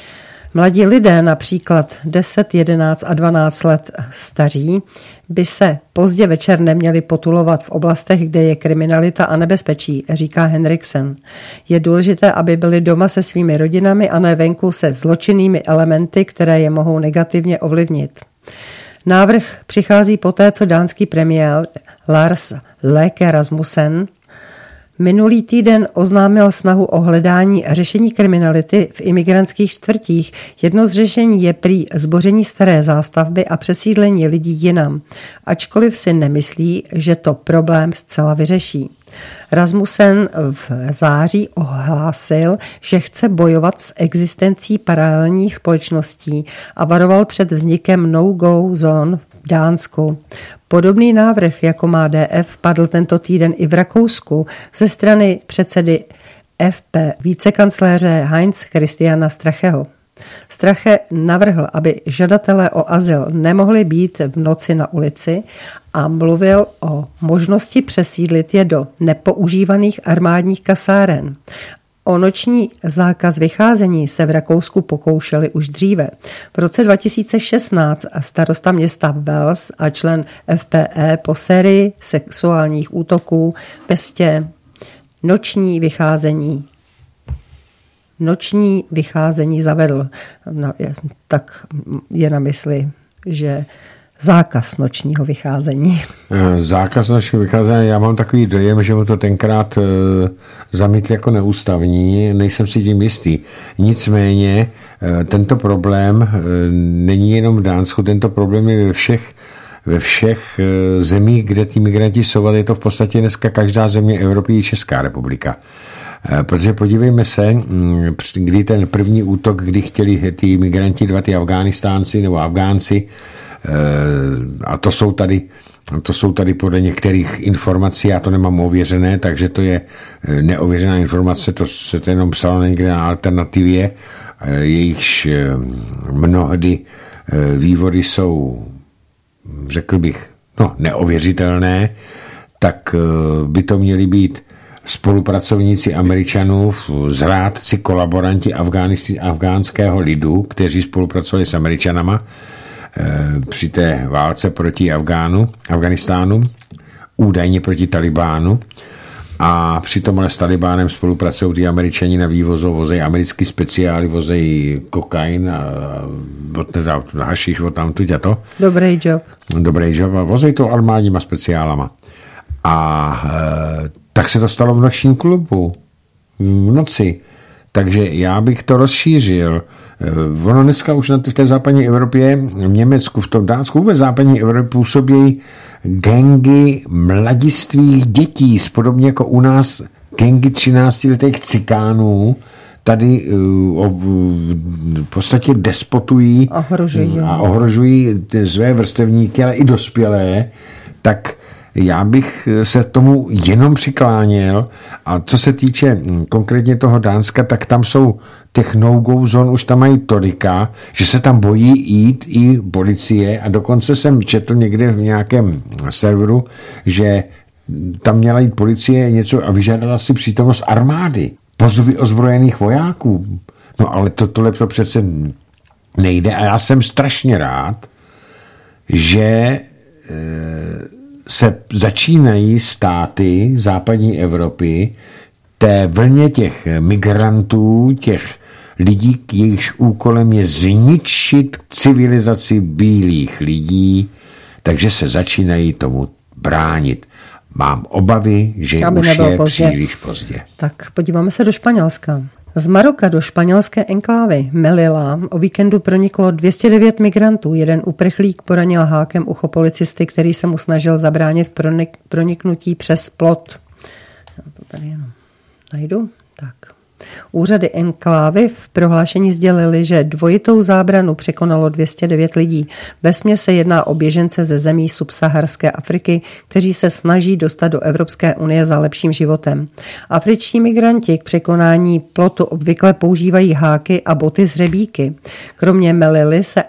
Mladí lidé, například 10, 11 a 12 let staří, by se pozdě večer neměli potulovat v oblastech, kde je kriminalita a nebezpečí, říká Henriksen. Je důležité, aby byli doma se svými rodinami a ne venku se zločinnými elementy, které je mohou negativně ovlivnit. Návrh přichází poté, co dánský premiér Lars Løkke Rasmussen minulý týden oznámil snahu o hledání a řešení kriminality v imigrantských čtvrtích. Jedno z řešení je prý zboření staré zástavby a přesídlení lidí jinam, ačkoliv si nemyslí, že to problém zcela vyřeší. Rasmussen v září ohlásil, že chce bojovat s existencí paralelních společností a varoval před vznikem no-go zón v Dánsku. Podobný návrh, jako má DF, padl tento týden i v Rakousku ze strany předsedy FP vicekancléře Heinz Christiana Stracheho. Strache navrhl, aby žadatelé o azyl nemohli být v noci na ulici a mluvil o možnosti přesídlit je do nepoužívaných armádních kasáren. O noční zákaz vycházení se v Rakousku pokoušeli už dříve. V roce 2016 starosta města Wels a člen FPE po sérii sexuálních útoků v Pestě noční vycházení zavedl. Tak je na mysli, že zákaz nočního vycházení. Zákaz nočního vycházení, já mám takový dojem, že mu to tenkrát zamítl jako neústavní, nejsem si tím jistý. Nicméně tento problém není jenom v Dánsku, tento problém je ve všech zemích, kde ty migranti jsou, ale je to v podstatě dneska každá země Evropy i Česká republika. Protože podívejme se, kdy ten první útok, kdy chtěli ty migranti, ty Afghánistánci nebo Afgánci, a to jsou tady podle některých informací, já to nemám ověřené, takže to je neověřená informace, to se to jenom psalo někde na Alternativě, jejichž mnohdy vývody jsou, řekl bych, neověřitelné, tak by to měli být spolupracovníci Američanů, zrádci, kolaboranti afgánského lidu, kteří spolupracovali s Američanama při té válce proti Afghánistánu, údajně proti Talibánu, a přitom ale s Talibánem spolupracují ty Američani na vývozu, vozejí americký speciály, vozejí kokain a hašiš od tamtud a to. Dobrý job a vozejí to armádníma speciálama. A tak se to stalo v nočním klubu, v noci. Takže já bych to rozšířil. Ono dneska už v té západní Evropě, v Německu, v tom Dánsku, vůbec západní Evropě působí gangy mladistvých dětí, podobně jako u nás gangy 13letých cikánů, tady v podstatě despotují a ohrožují své vrstevníky, ale i dospělé, tak já bych se tomu jenom přikláněl. A co se týče konkrétně toho Dánska, tak tam jsou těch no-go zón, už tam mají tolika, že se tam bojí jít i policie, a dokonce jsem četl někde v nějakém serveru, že tam měla jít policie něco a vyžádala si přítomnost armády, pozvy ozbrojených vojáků. No ale tohle to přece nejde, a já jsem strašně rád, že se začínají státy západní Evropy té vlně těch migrantů, těch lidí, jejichž úkolem je zničit civilizaci bílých lidí, takže se začínají tomu bránit. Mám obavy, že už je příliš pozdě. Tak podíváme se do Španělska. Z Maroka do španělské enklávy Melilla o víkendu proniklo 209 migrantů. Jeden uprchlík poranil hákem ucho policisty, který se mu snažil zabránit proniknutí přes plot. Já to tady jenom najdu. Tak. Úřady enklávy v prohlášení sdělili, že dvojitou zábranu překonalo 209 lidí. Vesměs se jedná o běžence ze zemí subsaharské Afriky, kteří se snaží dostat do Evropské unie za lepším životem. Afričtí migranti k překonání plotu obvykle používají háky a boty z hřebíky. Kromě Melily se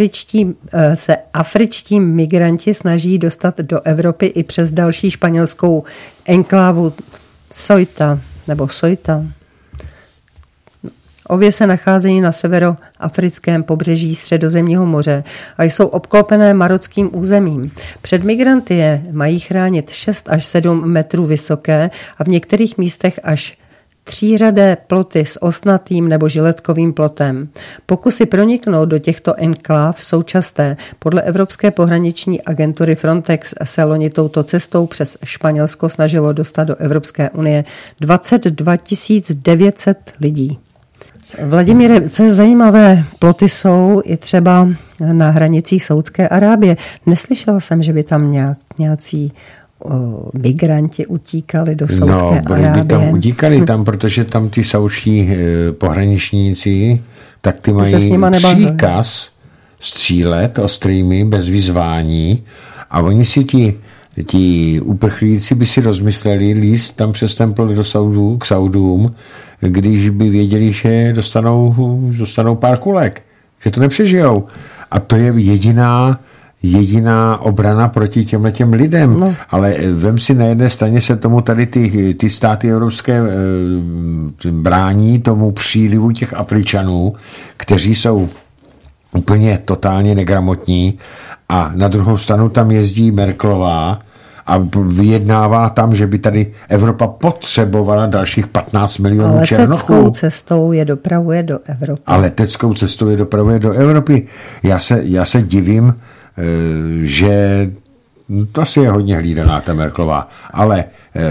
afričtí migranti snaží dostat do Evropy i přes další španělskou enklávu Ceuta. Obě se nacházejí na severoafrickém pobřeží Středozemního moře a jsou obklopené marockým územím. Před migranty je mají chránit 6 až 7 metrů vysoké a v některých místech až 3řadé ploty s ostnatým nebo žiletkovým plotem. Pokusy proniknout do těchto enkláv jsou časté. Podle Evropské pohraniční agentury Frontex se loni touto cestou přes Španělsko snažilo dostat do Evropské unie 22 900 lidí. Vladimíre, co je zajímavé, ploty jsou i třeba na hranicích Saúdské Arábie. Neslyšela jsem, že by tam nějací migranti utíkali do Saúdské Arábie. By tam utíkali tam, protože tam ty saúdští pohraničníci, tak ty mají příkaz střílet ostrými bez vyzvání a oni si ti uprchlíci by si rozmysleli líst tam přes ten plot k Saudům, když by věděli, že dostanou pár kulek, že to nepřežijou. A to je jediná obrana proti těmhletěm lidem. No. Ale vem si, na jedné straně se tomu tady ty státy evropské brání tomu přílivu těch Afričanů, kteří jsou úplně totálně negramotní, a na druhou stranu tam jezdí Merkelová a vyjednává tam, že by tady Evropa potřebovala dalších 15 milionů černochů. Leteckou cestou je dopravuje do Evropy. A leteckou cestou je dopravuje do Evropy. Já se divím, že to asi je hodně hlídaná ta Merkelová, ale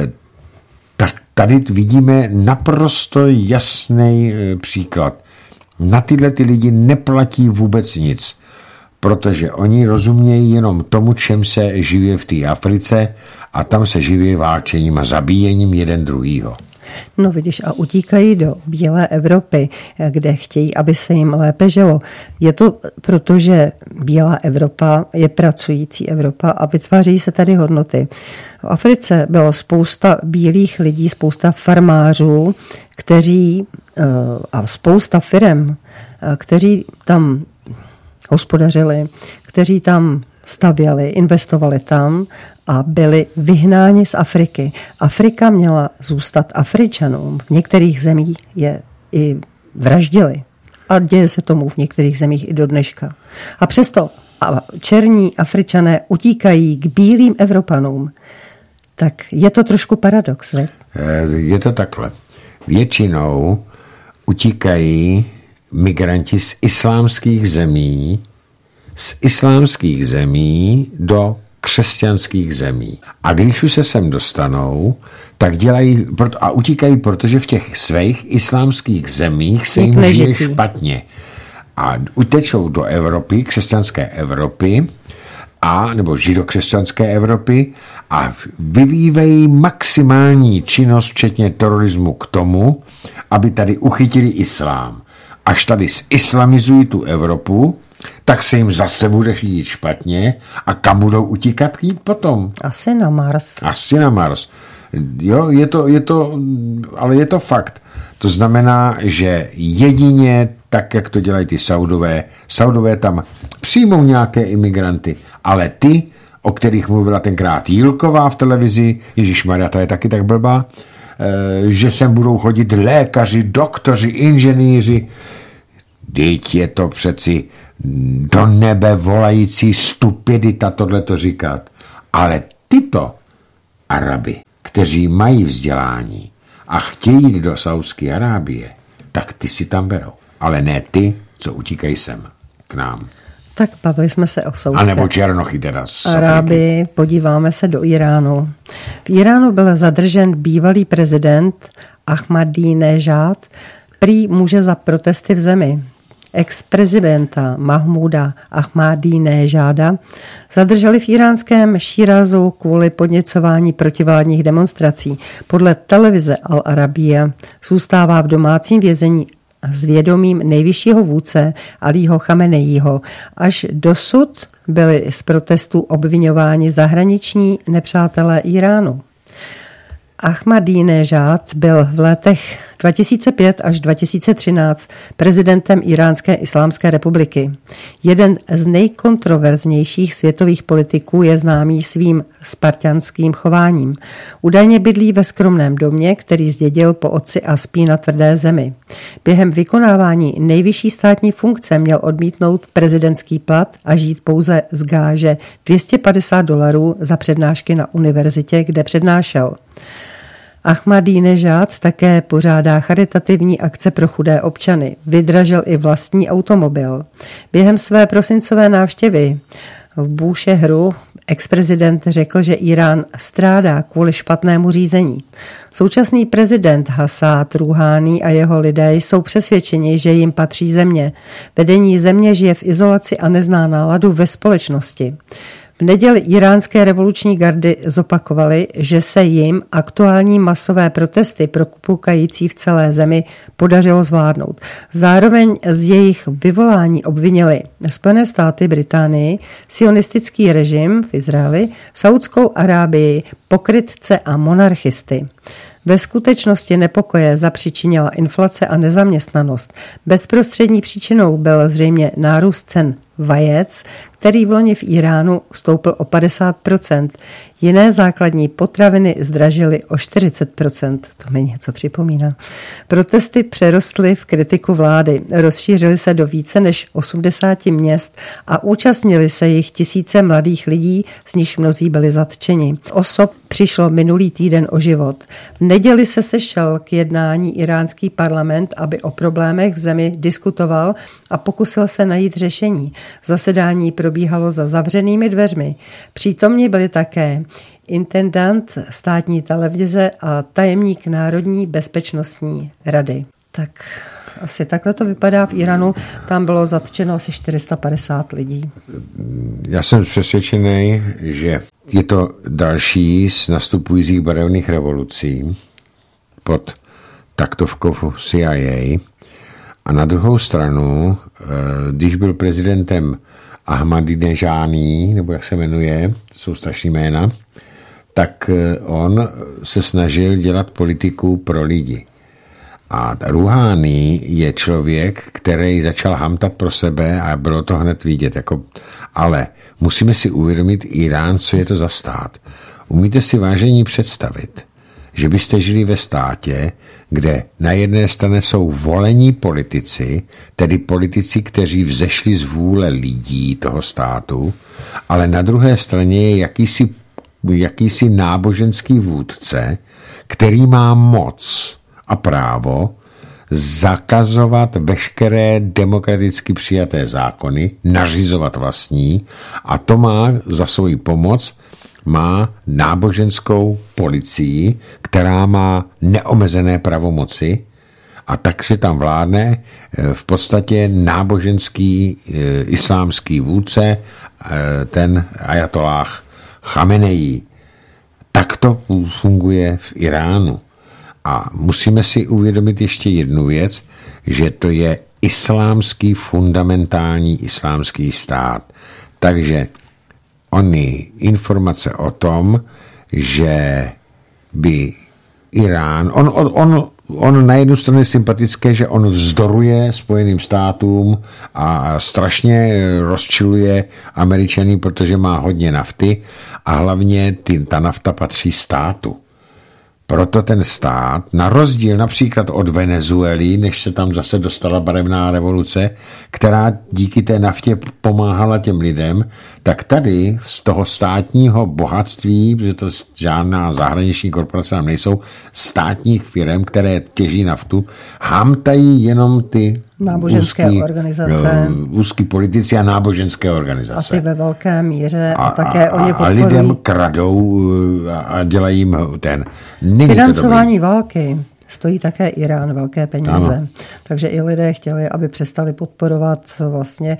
tady vidíme naprosto jasný příklad. Na tyhle ty lidi neplatí vůbec nic, protože oni rozumějí jenom tomu, čem se živě v té Africe, a tam se živě válčením a zabíjením jeden druhýho. No vidíš, a utíkají do bílé Evropy, kde chtějí, aby se jim lépe žilo. Je to proto, že bílá Evropa je pracující Evropa a vytváří se tady hodnoty. V Africe bylo spousta bílých lidí, spousta farmářů, a spousta firem, kteří tam hospodařili, kteří tam stavěli, investovali tam a byli vyhnáni z Afriky. Afrika měla zůstat Afričanům. V některých zemích je i vraždili. A děje se tomu v některých zemích i do dneška. A přesto černí Afričané utíkají k bílým Evropanům. Tak je to trošku paradox, ne? Je to takhle. Většinou utíkají migranti z islámských zemí do křesťanských zemí. A když už se sem dostanou, tak utíkají, protože v těch svých islámských zemích se jim žije špatně. A utečou do Evropy, křesťanské Evropy, nebo židokřesťanské Evropy, a vyvíjejí maximální činnost, včetně terorismu, k tomu, aby tady uchytili islám. Až tady zislamizují tu Evropu, tak se jim zase bude jít špatně, a kam budou utíkat jít potom? Asi na Mars. Jo, ale je to fakt. To znamená, že jedině tak, jak to dělají ty Saudové tam přijmou nějaké imigranty, ale ty, o kterých mluvila tenkrát Jílková v televizi, ježišmarja, ta je taky tak blbá, že sem budou chodit lékaři, doktoři, inženýři. Vždyť je to přeci do nebe volající stupidita tohleto říkat. Ale tyto Araby, kteří mají vzdělání a chtějí jít do Saúdské Arábie, tak ty si tam berou. Ale ne ty, co utíkají sem k nám. Tak bavili jsme se o Saúdské. A nebo černochy teda z Arábii, podíváme se do Iránu. V Iránu byl zadržen bývalý prezident Ahmadinejad, prý může za protesty v zemi. Ex-prezidenta Mahmuda Ahmadinejada zadrželi v iránském Šírazu kvůli podněcování protivládních demonstrací. Podle televize Al Arabiya zůstává v domácím vězení s vědomím nejvyššího vůdce Alího Chameneího. Až dosud byli z protestů obviňováni zahraniční nepřátelé Iránu. Ahmadinejad byl v letech 2005 až 2013 prezidentem Íránské islámské republiky. Jeden z nejkontroverznějších světových politiků je známý svým spartanským chováním. Údajně bydlí ve skromném domě, který zdědil po otci a spí na tvrdé zemi. Během vykonávání nejvyšší státní funkce měl odmítnout prezidentský plat a žít pouze z gáže $250 za přednášky na univerzitě, kde přednášel. Ahmadinejad také pořádá charitativní akce pro chudé občany. Vydražil i vlastní automobil. Během své prosincové návštěvy v Búšehru ex-prezident řekl, že Irán strádá kvůli špatnému řízení. Současný prezident Hassan Rouhání a jeho lidé jsou přesvědčeni, že jim patří země. Vedení země žije v izolaci a nezná náladu ve společnosti. V neděli iránské revoluční gardy zopakovali, že se jim aktuální masové protesty propukající v celé zemi podařilo zvládnout. Zároveň z jejich vyvolání obvinili Spojené státy, Británii, sionistický režim v Izraeli, Saudskou Arábii, pokrytce a monarchisty. Ve skutečnosti nepokoje zapříčinila inflace a nezaměstnanost. Bezprostřední příčinou byl zřejmě nárůst cen vajec, který v loni v Iránu stoupl o 50%. Jiné základní potraviny zdražily o 40%. To mi něco připomíná. Protesty přerostly v kritiku vlády. Rozšířily se do více než 80 měst a účastnili se jich tisíce mladých lidí, z nichž mnozí byli zatčeni. Osob přišlo minulý týden o život. V neděli se sešel k jednání iránský parlament, aby o problémech v zemi diskutoval a pokusil se najít řešení. Zasedání probíhalo za zavřenými dveřmi. Přítomní byli také intendant státní televize a tajemník Národní bezpečnostní rady. Tak asi takhle to vypadá v Iránu. Tam bylo zatčeno asi 450 lidí. Já jsem přesvědčený, že je to další z nastupujících barevných revolucí pod taktovkou CIA. A na druhou stranu, když byl prezidentem Ahmadinejání, nebo jak se jmenuje, to jsou strašný jména, tak on se snažil dělat politiku pro lidi. A Rouhání je člověk, který začal hamtat pro sebe a bylo to hned vidět. Ale musíme si uvědomit Irán, co je to za stát. Umíte si vážení představit, že byste žili ve státě, kde na jedné straně jsou volení politici, tedy politici, kteří vzešli z vůle lidí toho státu, ale na druhé straně je jakýsi náboženský vůdce, který má moc a právo zakazovat veškeré demokraticky přijaté zákony, nařizovat vlastní, a to má za svoji pomoc má náboženskou policii, která má neomezené pravomoci, a takže tam vládne v podstatě náboženský islámský vůdce, ten ajatolláh Chameneí. Tak to funguje v Iránu. A musíme si uvědomit ještě jednu věc, že to je islámský, fundamentální islámský stát. Takže ony informace o tom, že by Irán, on na jednu stranu je sympatické, že on vzdoruje Spojeným státům a strašně rozčiluje Američany, protože má hodně nafty a hlavně ta nafta patří státu. Proto ten stát, na rozdíl například od Venezuely, než se tam zase dostala barevná revoluce, která díky té naftě pomáhala těm lidem, tak tady z toho státního bohatství, protože to žádná zahraniční korporace tam nejsou, státních firm, které těží naftu, hamtají jenom ty náboženské organizace. Úzký politici a náboženské organizace. A ty ve velké míře a také oni podporují. A lidem kradou a dělají jim ten. Financování války stojí také Irán velké peníze. Ano. Takže i lidé chtěli, aby přestali podporovat vlastně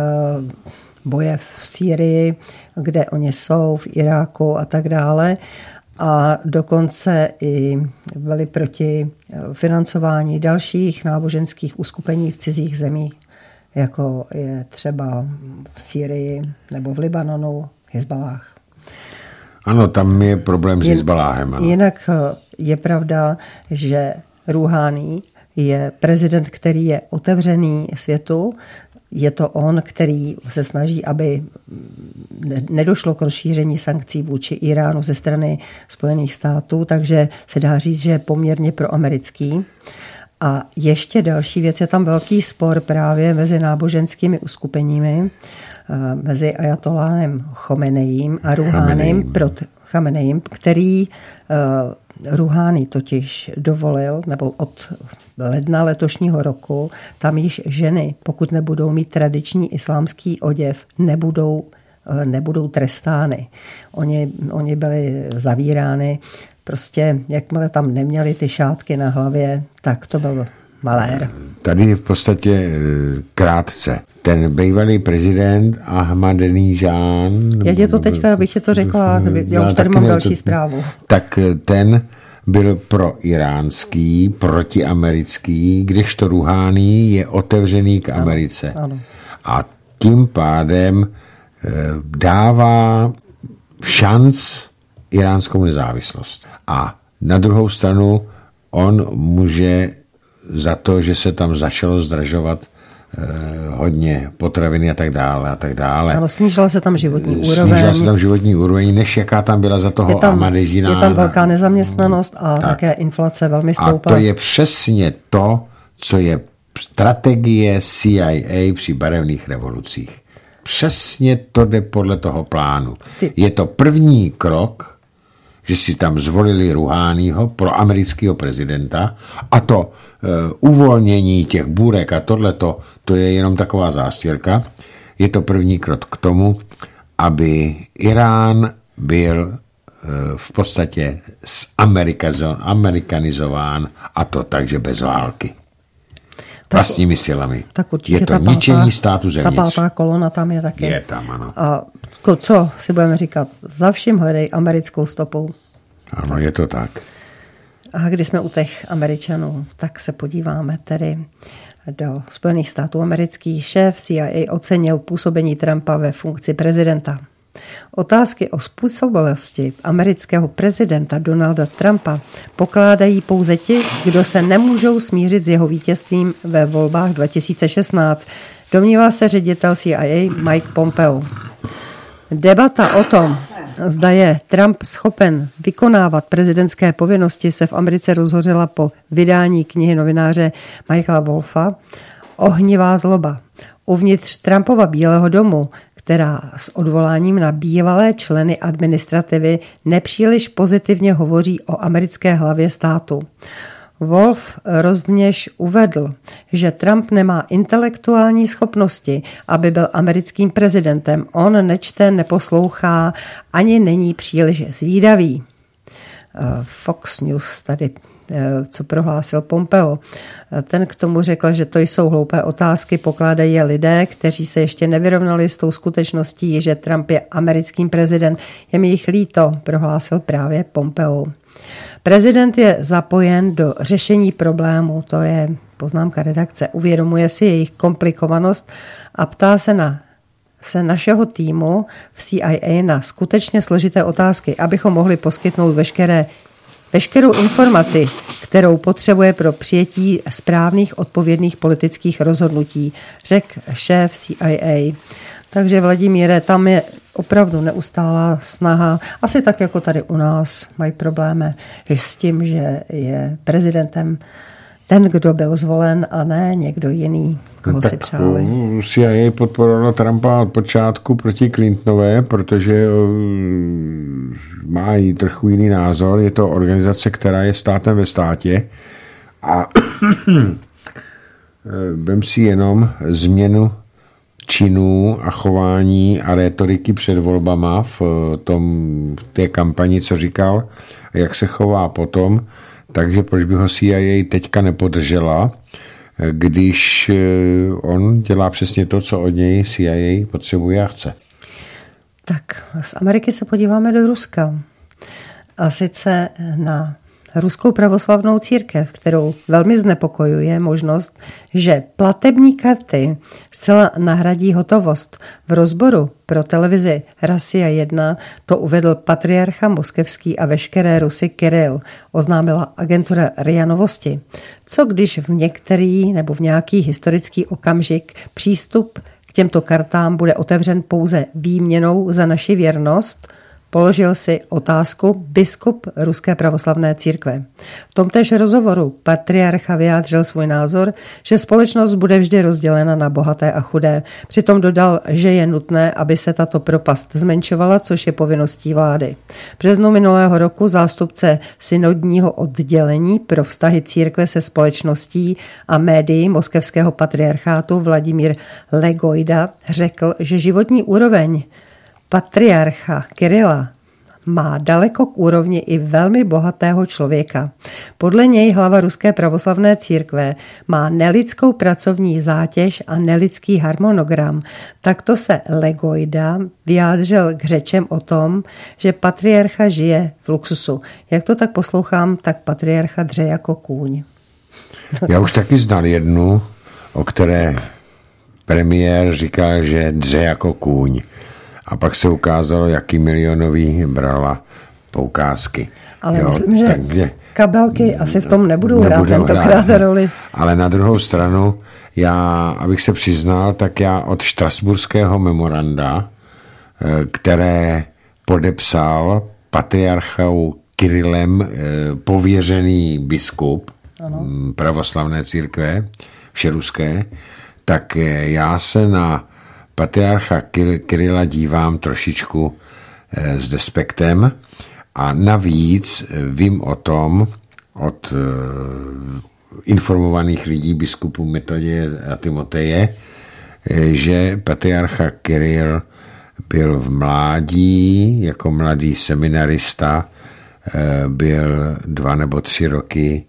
boje v Sýrii, kde oni jsou, v Iráku a tak dále. A dokonce i byli proti financování dalších náboženských uskupení v cizích zemích, jako je třeba v Sýrii nebo v Libanonu, Hizbalách. Ano, tam je problém s Hizbaláhem. Jinak je pravda, že Rouhání je prezident, který je otevřený světu. Je to on, který se snaží, aby nedošlo k rozšíření sankcí vůči Iránu ze strany Spojených států, takže se dá říct, že je poměrně proamerický. A ještě další věc, je tam velký spor právě mezi náboženskými uskupeními, mezi ajatoláhem Chomenejím a Rouháním, který Rouhání totiž dovolil, nebo od ledna letošního roku, tam již ženy, pokud nebudou mít tradiční islámský oděv, nebudou trestány. Oni byli zavírány, prostě jakmile tam neměli ty šátky na hlavě, tak to byl malér. Tady v podstatě krátce. Ten bývalý prezident Ahmadinejad. Já tě to teďka, abych ti to řekla, já už tady mám další zprávu. Tak ten byl proiránský, protiamerický, kdežto Rouhání je otevřený k Americe. Ano. A tím pádem dává šanc iránskou nezávislost. A na druhou stranu on může za to, že se tam začalo zdražovat hodně potraviny a tak dále. Ano, snížila se tam životní úroveň. Než jaká tam byla za toho Ahmadinejada. Je tam velká nezaměstnanost a také inflace velmi stoupla. A to je přesně to, co je strategie CIA při barevných revolucích. Přesně to jde podle toho plánu. Je to první krok, že si tam zvolili Rouháního pro amerického prezidenta a to uvolnění těch bůrek a tohleto, to je jenom taková zástěrka. Je to první krok k tomu, aby Irán byl v podstatě amerikanizován a to takže bez války. Vlastními silami. Tak určitě je to ničení státu zevnitř. Ta pátá kolona tam je taky. Je tam, ano. A co si budeme říkat? Za vším hledej americkou stopou. Ano, je to tak. A když jsme u těch Američanů, tak se podíváme tedy do Spojených států amerických. Šéf CIA ocenil působení Trumpa ve funkci prezidenta. Otázky o způsobilosti amerického prezidenta Donalda Trumpa pokládají pouze ti, kdo se nemůžou smířit s jeho vítězstvím ve volbách 2016, domnívá se ředitel CIA Mike Pompeo. Debata o tom, zda je Trump schopen vykonávat prezidentské povinnosti, se v Americe rozhořela po vydání knihy novináře Michaela Wolffa Ohnivá zloba. Uvnitř Trumpova Bílého domu, která s odvoláním na bývalé členy administrativy nepříliš pozitivně hovoří o americké hlavě státu. Wolf rovněž uvedl, že Trump nemá intelektuální schopnosti, aby byl americkým prezidentem. On nečte, neposlouchá, ani není příliš zvídavý. Fox News tady, co prohlásil Pompeo. Ten k tomu řekl, že to jsou hloupé otázky, pokládají je lidé, kteří se ještě nevyrovnali s tou skutečností, že Trump je americkým prezident. Je mi jich líto, prohlásil právě Pompeo. Prezident je zapojen do řešení problémů, to je poznámka redakce, uvědomuje si jejich komplikovanost a ptá se našeho týmu v CIA na skutečně složité otázky, abychom mohli poskytnout veškerou informaci, kterou potřebuje pro přijetí správných odpovědných politických rozhodnutí, řekl šéf CIA. Takže Vladimíre, tam je opravdu neustálá snaha, asi tak jako tady u nás mají problémy s tím, že je prezidentem ten, kdo byl zvolen a ne někdo jiný, koho si přáli. CIA podporovala Trumpa od počátku proti Clintonové, protože mají trochu jiný názor. Je to organizace, která je státem ve státě a vem si jenom změnu činů a chování a rétoriky před volbama v té kampani, co říkal, jak se chová potom, takže proč by ho CIA teďka nepodržela, když on dělá přesně to, co od něj CIA potřebuje a chce. Tak z Ameriky se podíváme do Ruska. A sice na Ruskou pravoslavnou církev, kterou velmi znepokojuje možnost, že platební karty zcela nahradí hotovost. V rozboru pro televizi Rasia 1 to uvedl patriarcha moskevský a veškeré Rusy Kiril, oznámila agentura RIA Novosti. Co když v některý nebo v nějaký historický okamžik přístup k těmto kartám bude otevřen pouze výměnou za naši věrnost? Položil si otázku biskup Ruské pravoslavné církve. V tomtéž rozhovoru patriarcha vyjádřil svůj názor, že společnost bude vždy rozdělena na bohaté a chudé. Přitom dodal, že je nutné, aby se tato propast zmenšovala, což je povinností vlády. V březnu minulého roku zástupce synodního oddělení pro vztahy církve se společností a médií moskevského patriarchátu Vladimír Legojda řekl, že životní úroveň patriarcha Kirila má daleko k úrovni i velmi bohatého člověka. Podle něj hlava Ruské pravoslavné církve má nelidskou pracovní zátěž a nelidský harmonogram. Takto se Legojda vyjádřil k řečem o tom, že patriarcha žije v luxusu. Jak to tak poslouchám, tak patriarcha dře jako kůň. Já už taky znal jednu, o které premiér říkal, že dře jako kůň. A pak se ukázalo, jaký milionový brala poukázky. Ale myslím, že kabelky asi v tom nebudou hrát tentokrát roli. Ale na druhou stranu, já, abych se přiznal, tak já od Štrasburského memoranda, které podepsal patriarchou Kirilem pověřený biskup pravoslavné církve všeruské, tak já se na patriarcha Kirila dívám trošičku s despektem a navíc vím o tom od informovaných lidí biskupů Metoděje a Timoteje, že patriarcha Kiril byl v mládí, jako mladý seminarista, byl 2 nebo 3 roky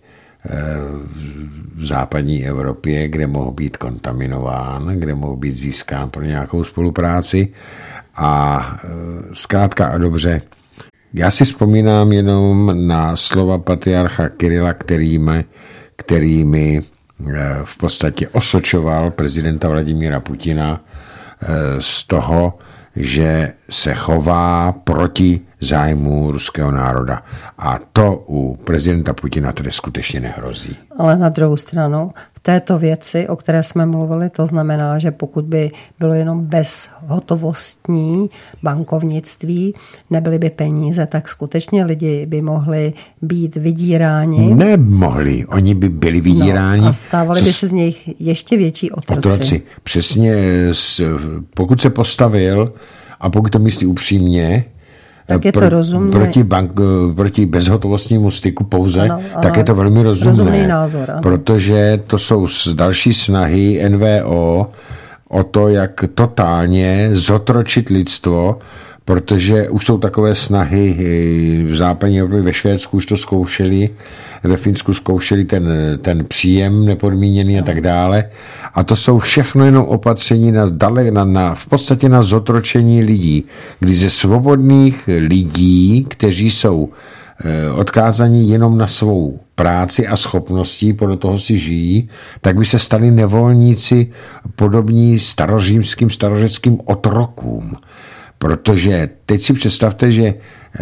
v západní Evropě, kde mohl být kontaminován, kde mohl být získán pro nějakou spolupráci a zkrátka a dobře. Já si vzpomínám jenom na slova patriarcha Kirila, kterými v podstatě osočoval prezidenta Vladimíra Putina z toho, že se chová proti zájmu ruského národa. A to u prezidenta Putina tedy skutečně nehrozí. Ale na druhou stranu, v této věci, o které jsme mluvili, to znamená, že pokud by bylo jenom bezhotovostní bankovnictví, nebyly by peníze, tak skutečně lidi by mohli být vydíráni. Nemohli, oni by byli vydíráni. No, a stávali by se z nich ještě větší otroci. Přesně, pokud se postavil a pokud to myslí upřímně, tak je to rozumné. Proti bezhotovostnímu styku pouze, ano, tak je to velmi rozumný názor, ano. Protože to jsou další snahy NVO o to, jak totálně zotročit lidstvo, protože už jsou takové snahy v západní Evropě, ve Švédsku už to zkoušeli, ve Finsku zkoušeli ten příjem nepodmíněný a tak dále. A to jsou všechno jenom opatření v podstatě na zotročení lidí, kdy ze svobodných lidí, kteří jsou odkázaní jenom na svou práci a schopností, podle toho si žijí, tak by se stali nevolníci podobní starořeckým otrokům. Protože teď si představte, že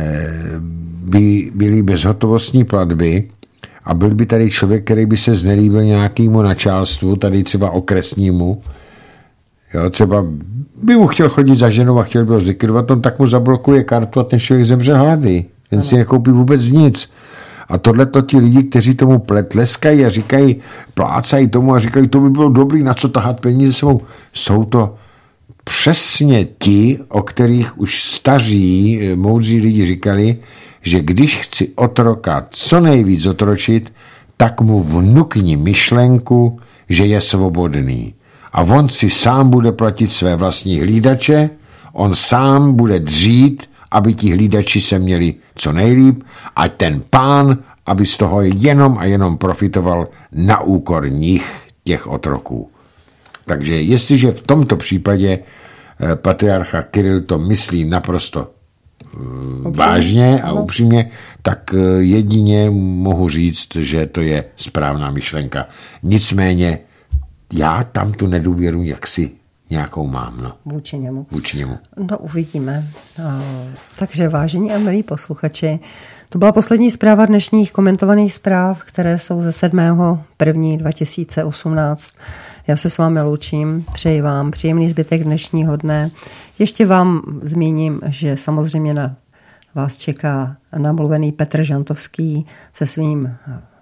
by byly bezhotovostní platby a byl by tady člověk, který by se znelíbil nějakému načálstvu, tady třeba okresnímu, jo, třeba by mu chtěl chodit za ženou a chtěl by ho zlikvidovat, on tak mu zablokuje kartu a ten člověk zemře hlady. Ten si nekoupí vůbec nic. A tohleto ti lidi, kteří tomu tleskají a říkají, plácají tomu a říkají, to by bylo dobrý, na co tahat peníze sebou, jsou to přesně ti, o kterých už staří, moudří lidi říkali, že když chci otroka co nejvíc otročit, tak mu vnukni myšlenku, že je svobodný. A on si sám bude platit své vlastní hlídače, on sám bude dřít, aby ti hlídači se měli co nejlíp a ten pán, aby z toho jenom a jenom profitoval na úkor nich, těch otroků. Takže jestliže v tomto případě patriarcha Kiril to myslí naprosto vážně a upřímně, tak jedině mohu říct, že to je správná myšlenka. Nicméně já tam tu nedůvěru jaksi nějakou mám. No. Vůči němu. No, uvidíme. Takže vážení a milí posluchači, to byla poslední zpráva dnešních komentovaných zpráv, které jsou ze 7.1.2018. Já se s vámi loučím, přeji vám příjemný zbytek dnešního dne. Ještě vám zmíním, že samozřejmě na vás čeká namluvený Petr Žantovský se svým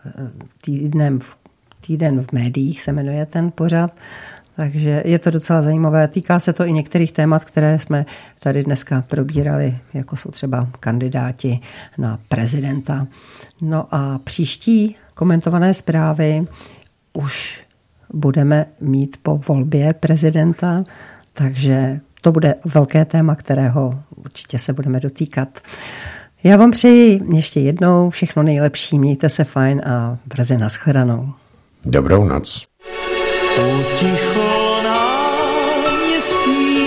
Týden v médiích se jmenuje ten pořad. Takže je to docela zajímavé. Týká se to i některých témat, které jsme tady dneska probírali, jako jsou třeba kandidáti na prezidenta. No a příští komentované zprávy už budeme mít po volbě prezidenta, takže to bude velké téma, kterého určitě se budeme dotýkat. Já vám přeji ještě jednou všechno nejlepší, mějte se fajn a brzy nashledanou. Dobrou noc. Utichlo náměstí,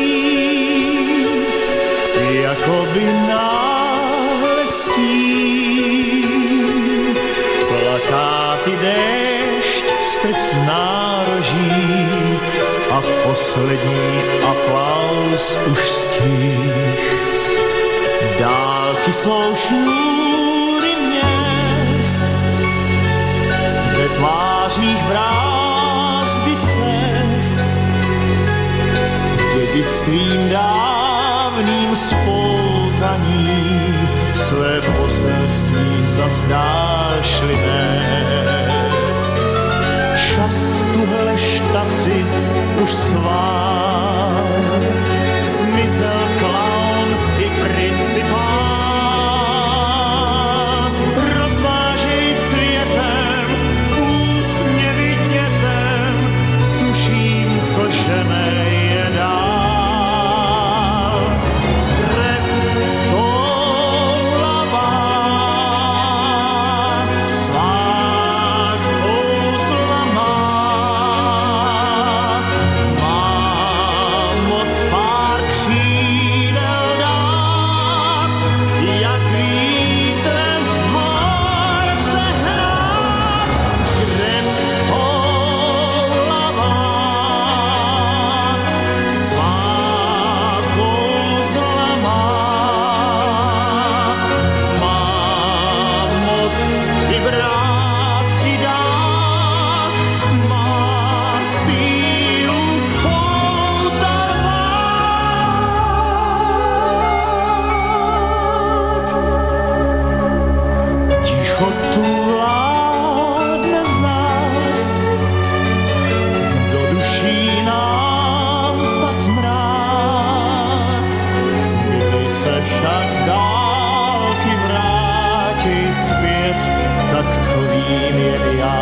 jakoby náhlestí, plakáty déšť, strč z nároží a poslední aplaus už stih. Dálky jsou šňůry měst, ve tvářích brázdy cest, dědictvím dávným spoutaní své poselství zas dáš-li nést. Čas tuhle štaci už svá, zmizel klaun i principál. Rozvážej světem, úsměvy dětem, tuším, co žene je dál. Krev toulavá, svá kouzla má moc pár křídel dát, jak vítr z hor sehnat. Krev toulavá, svá kouzla má moc i brát i dát, má sílu poudávat. Tichotu vládne z nás, do duší nám pad mráz. Kdyby se však z dálky vrátí zpět, tak to vím jen já.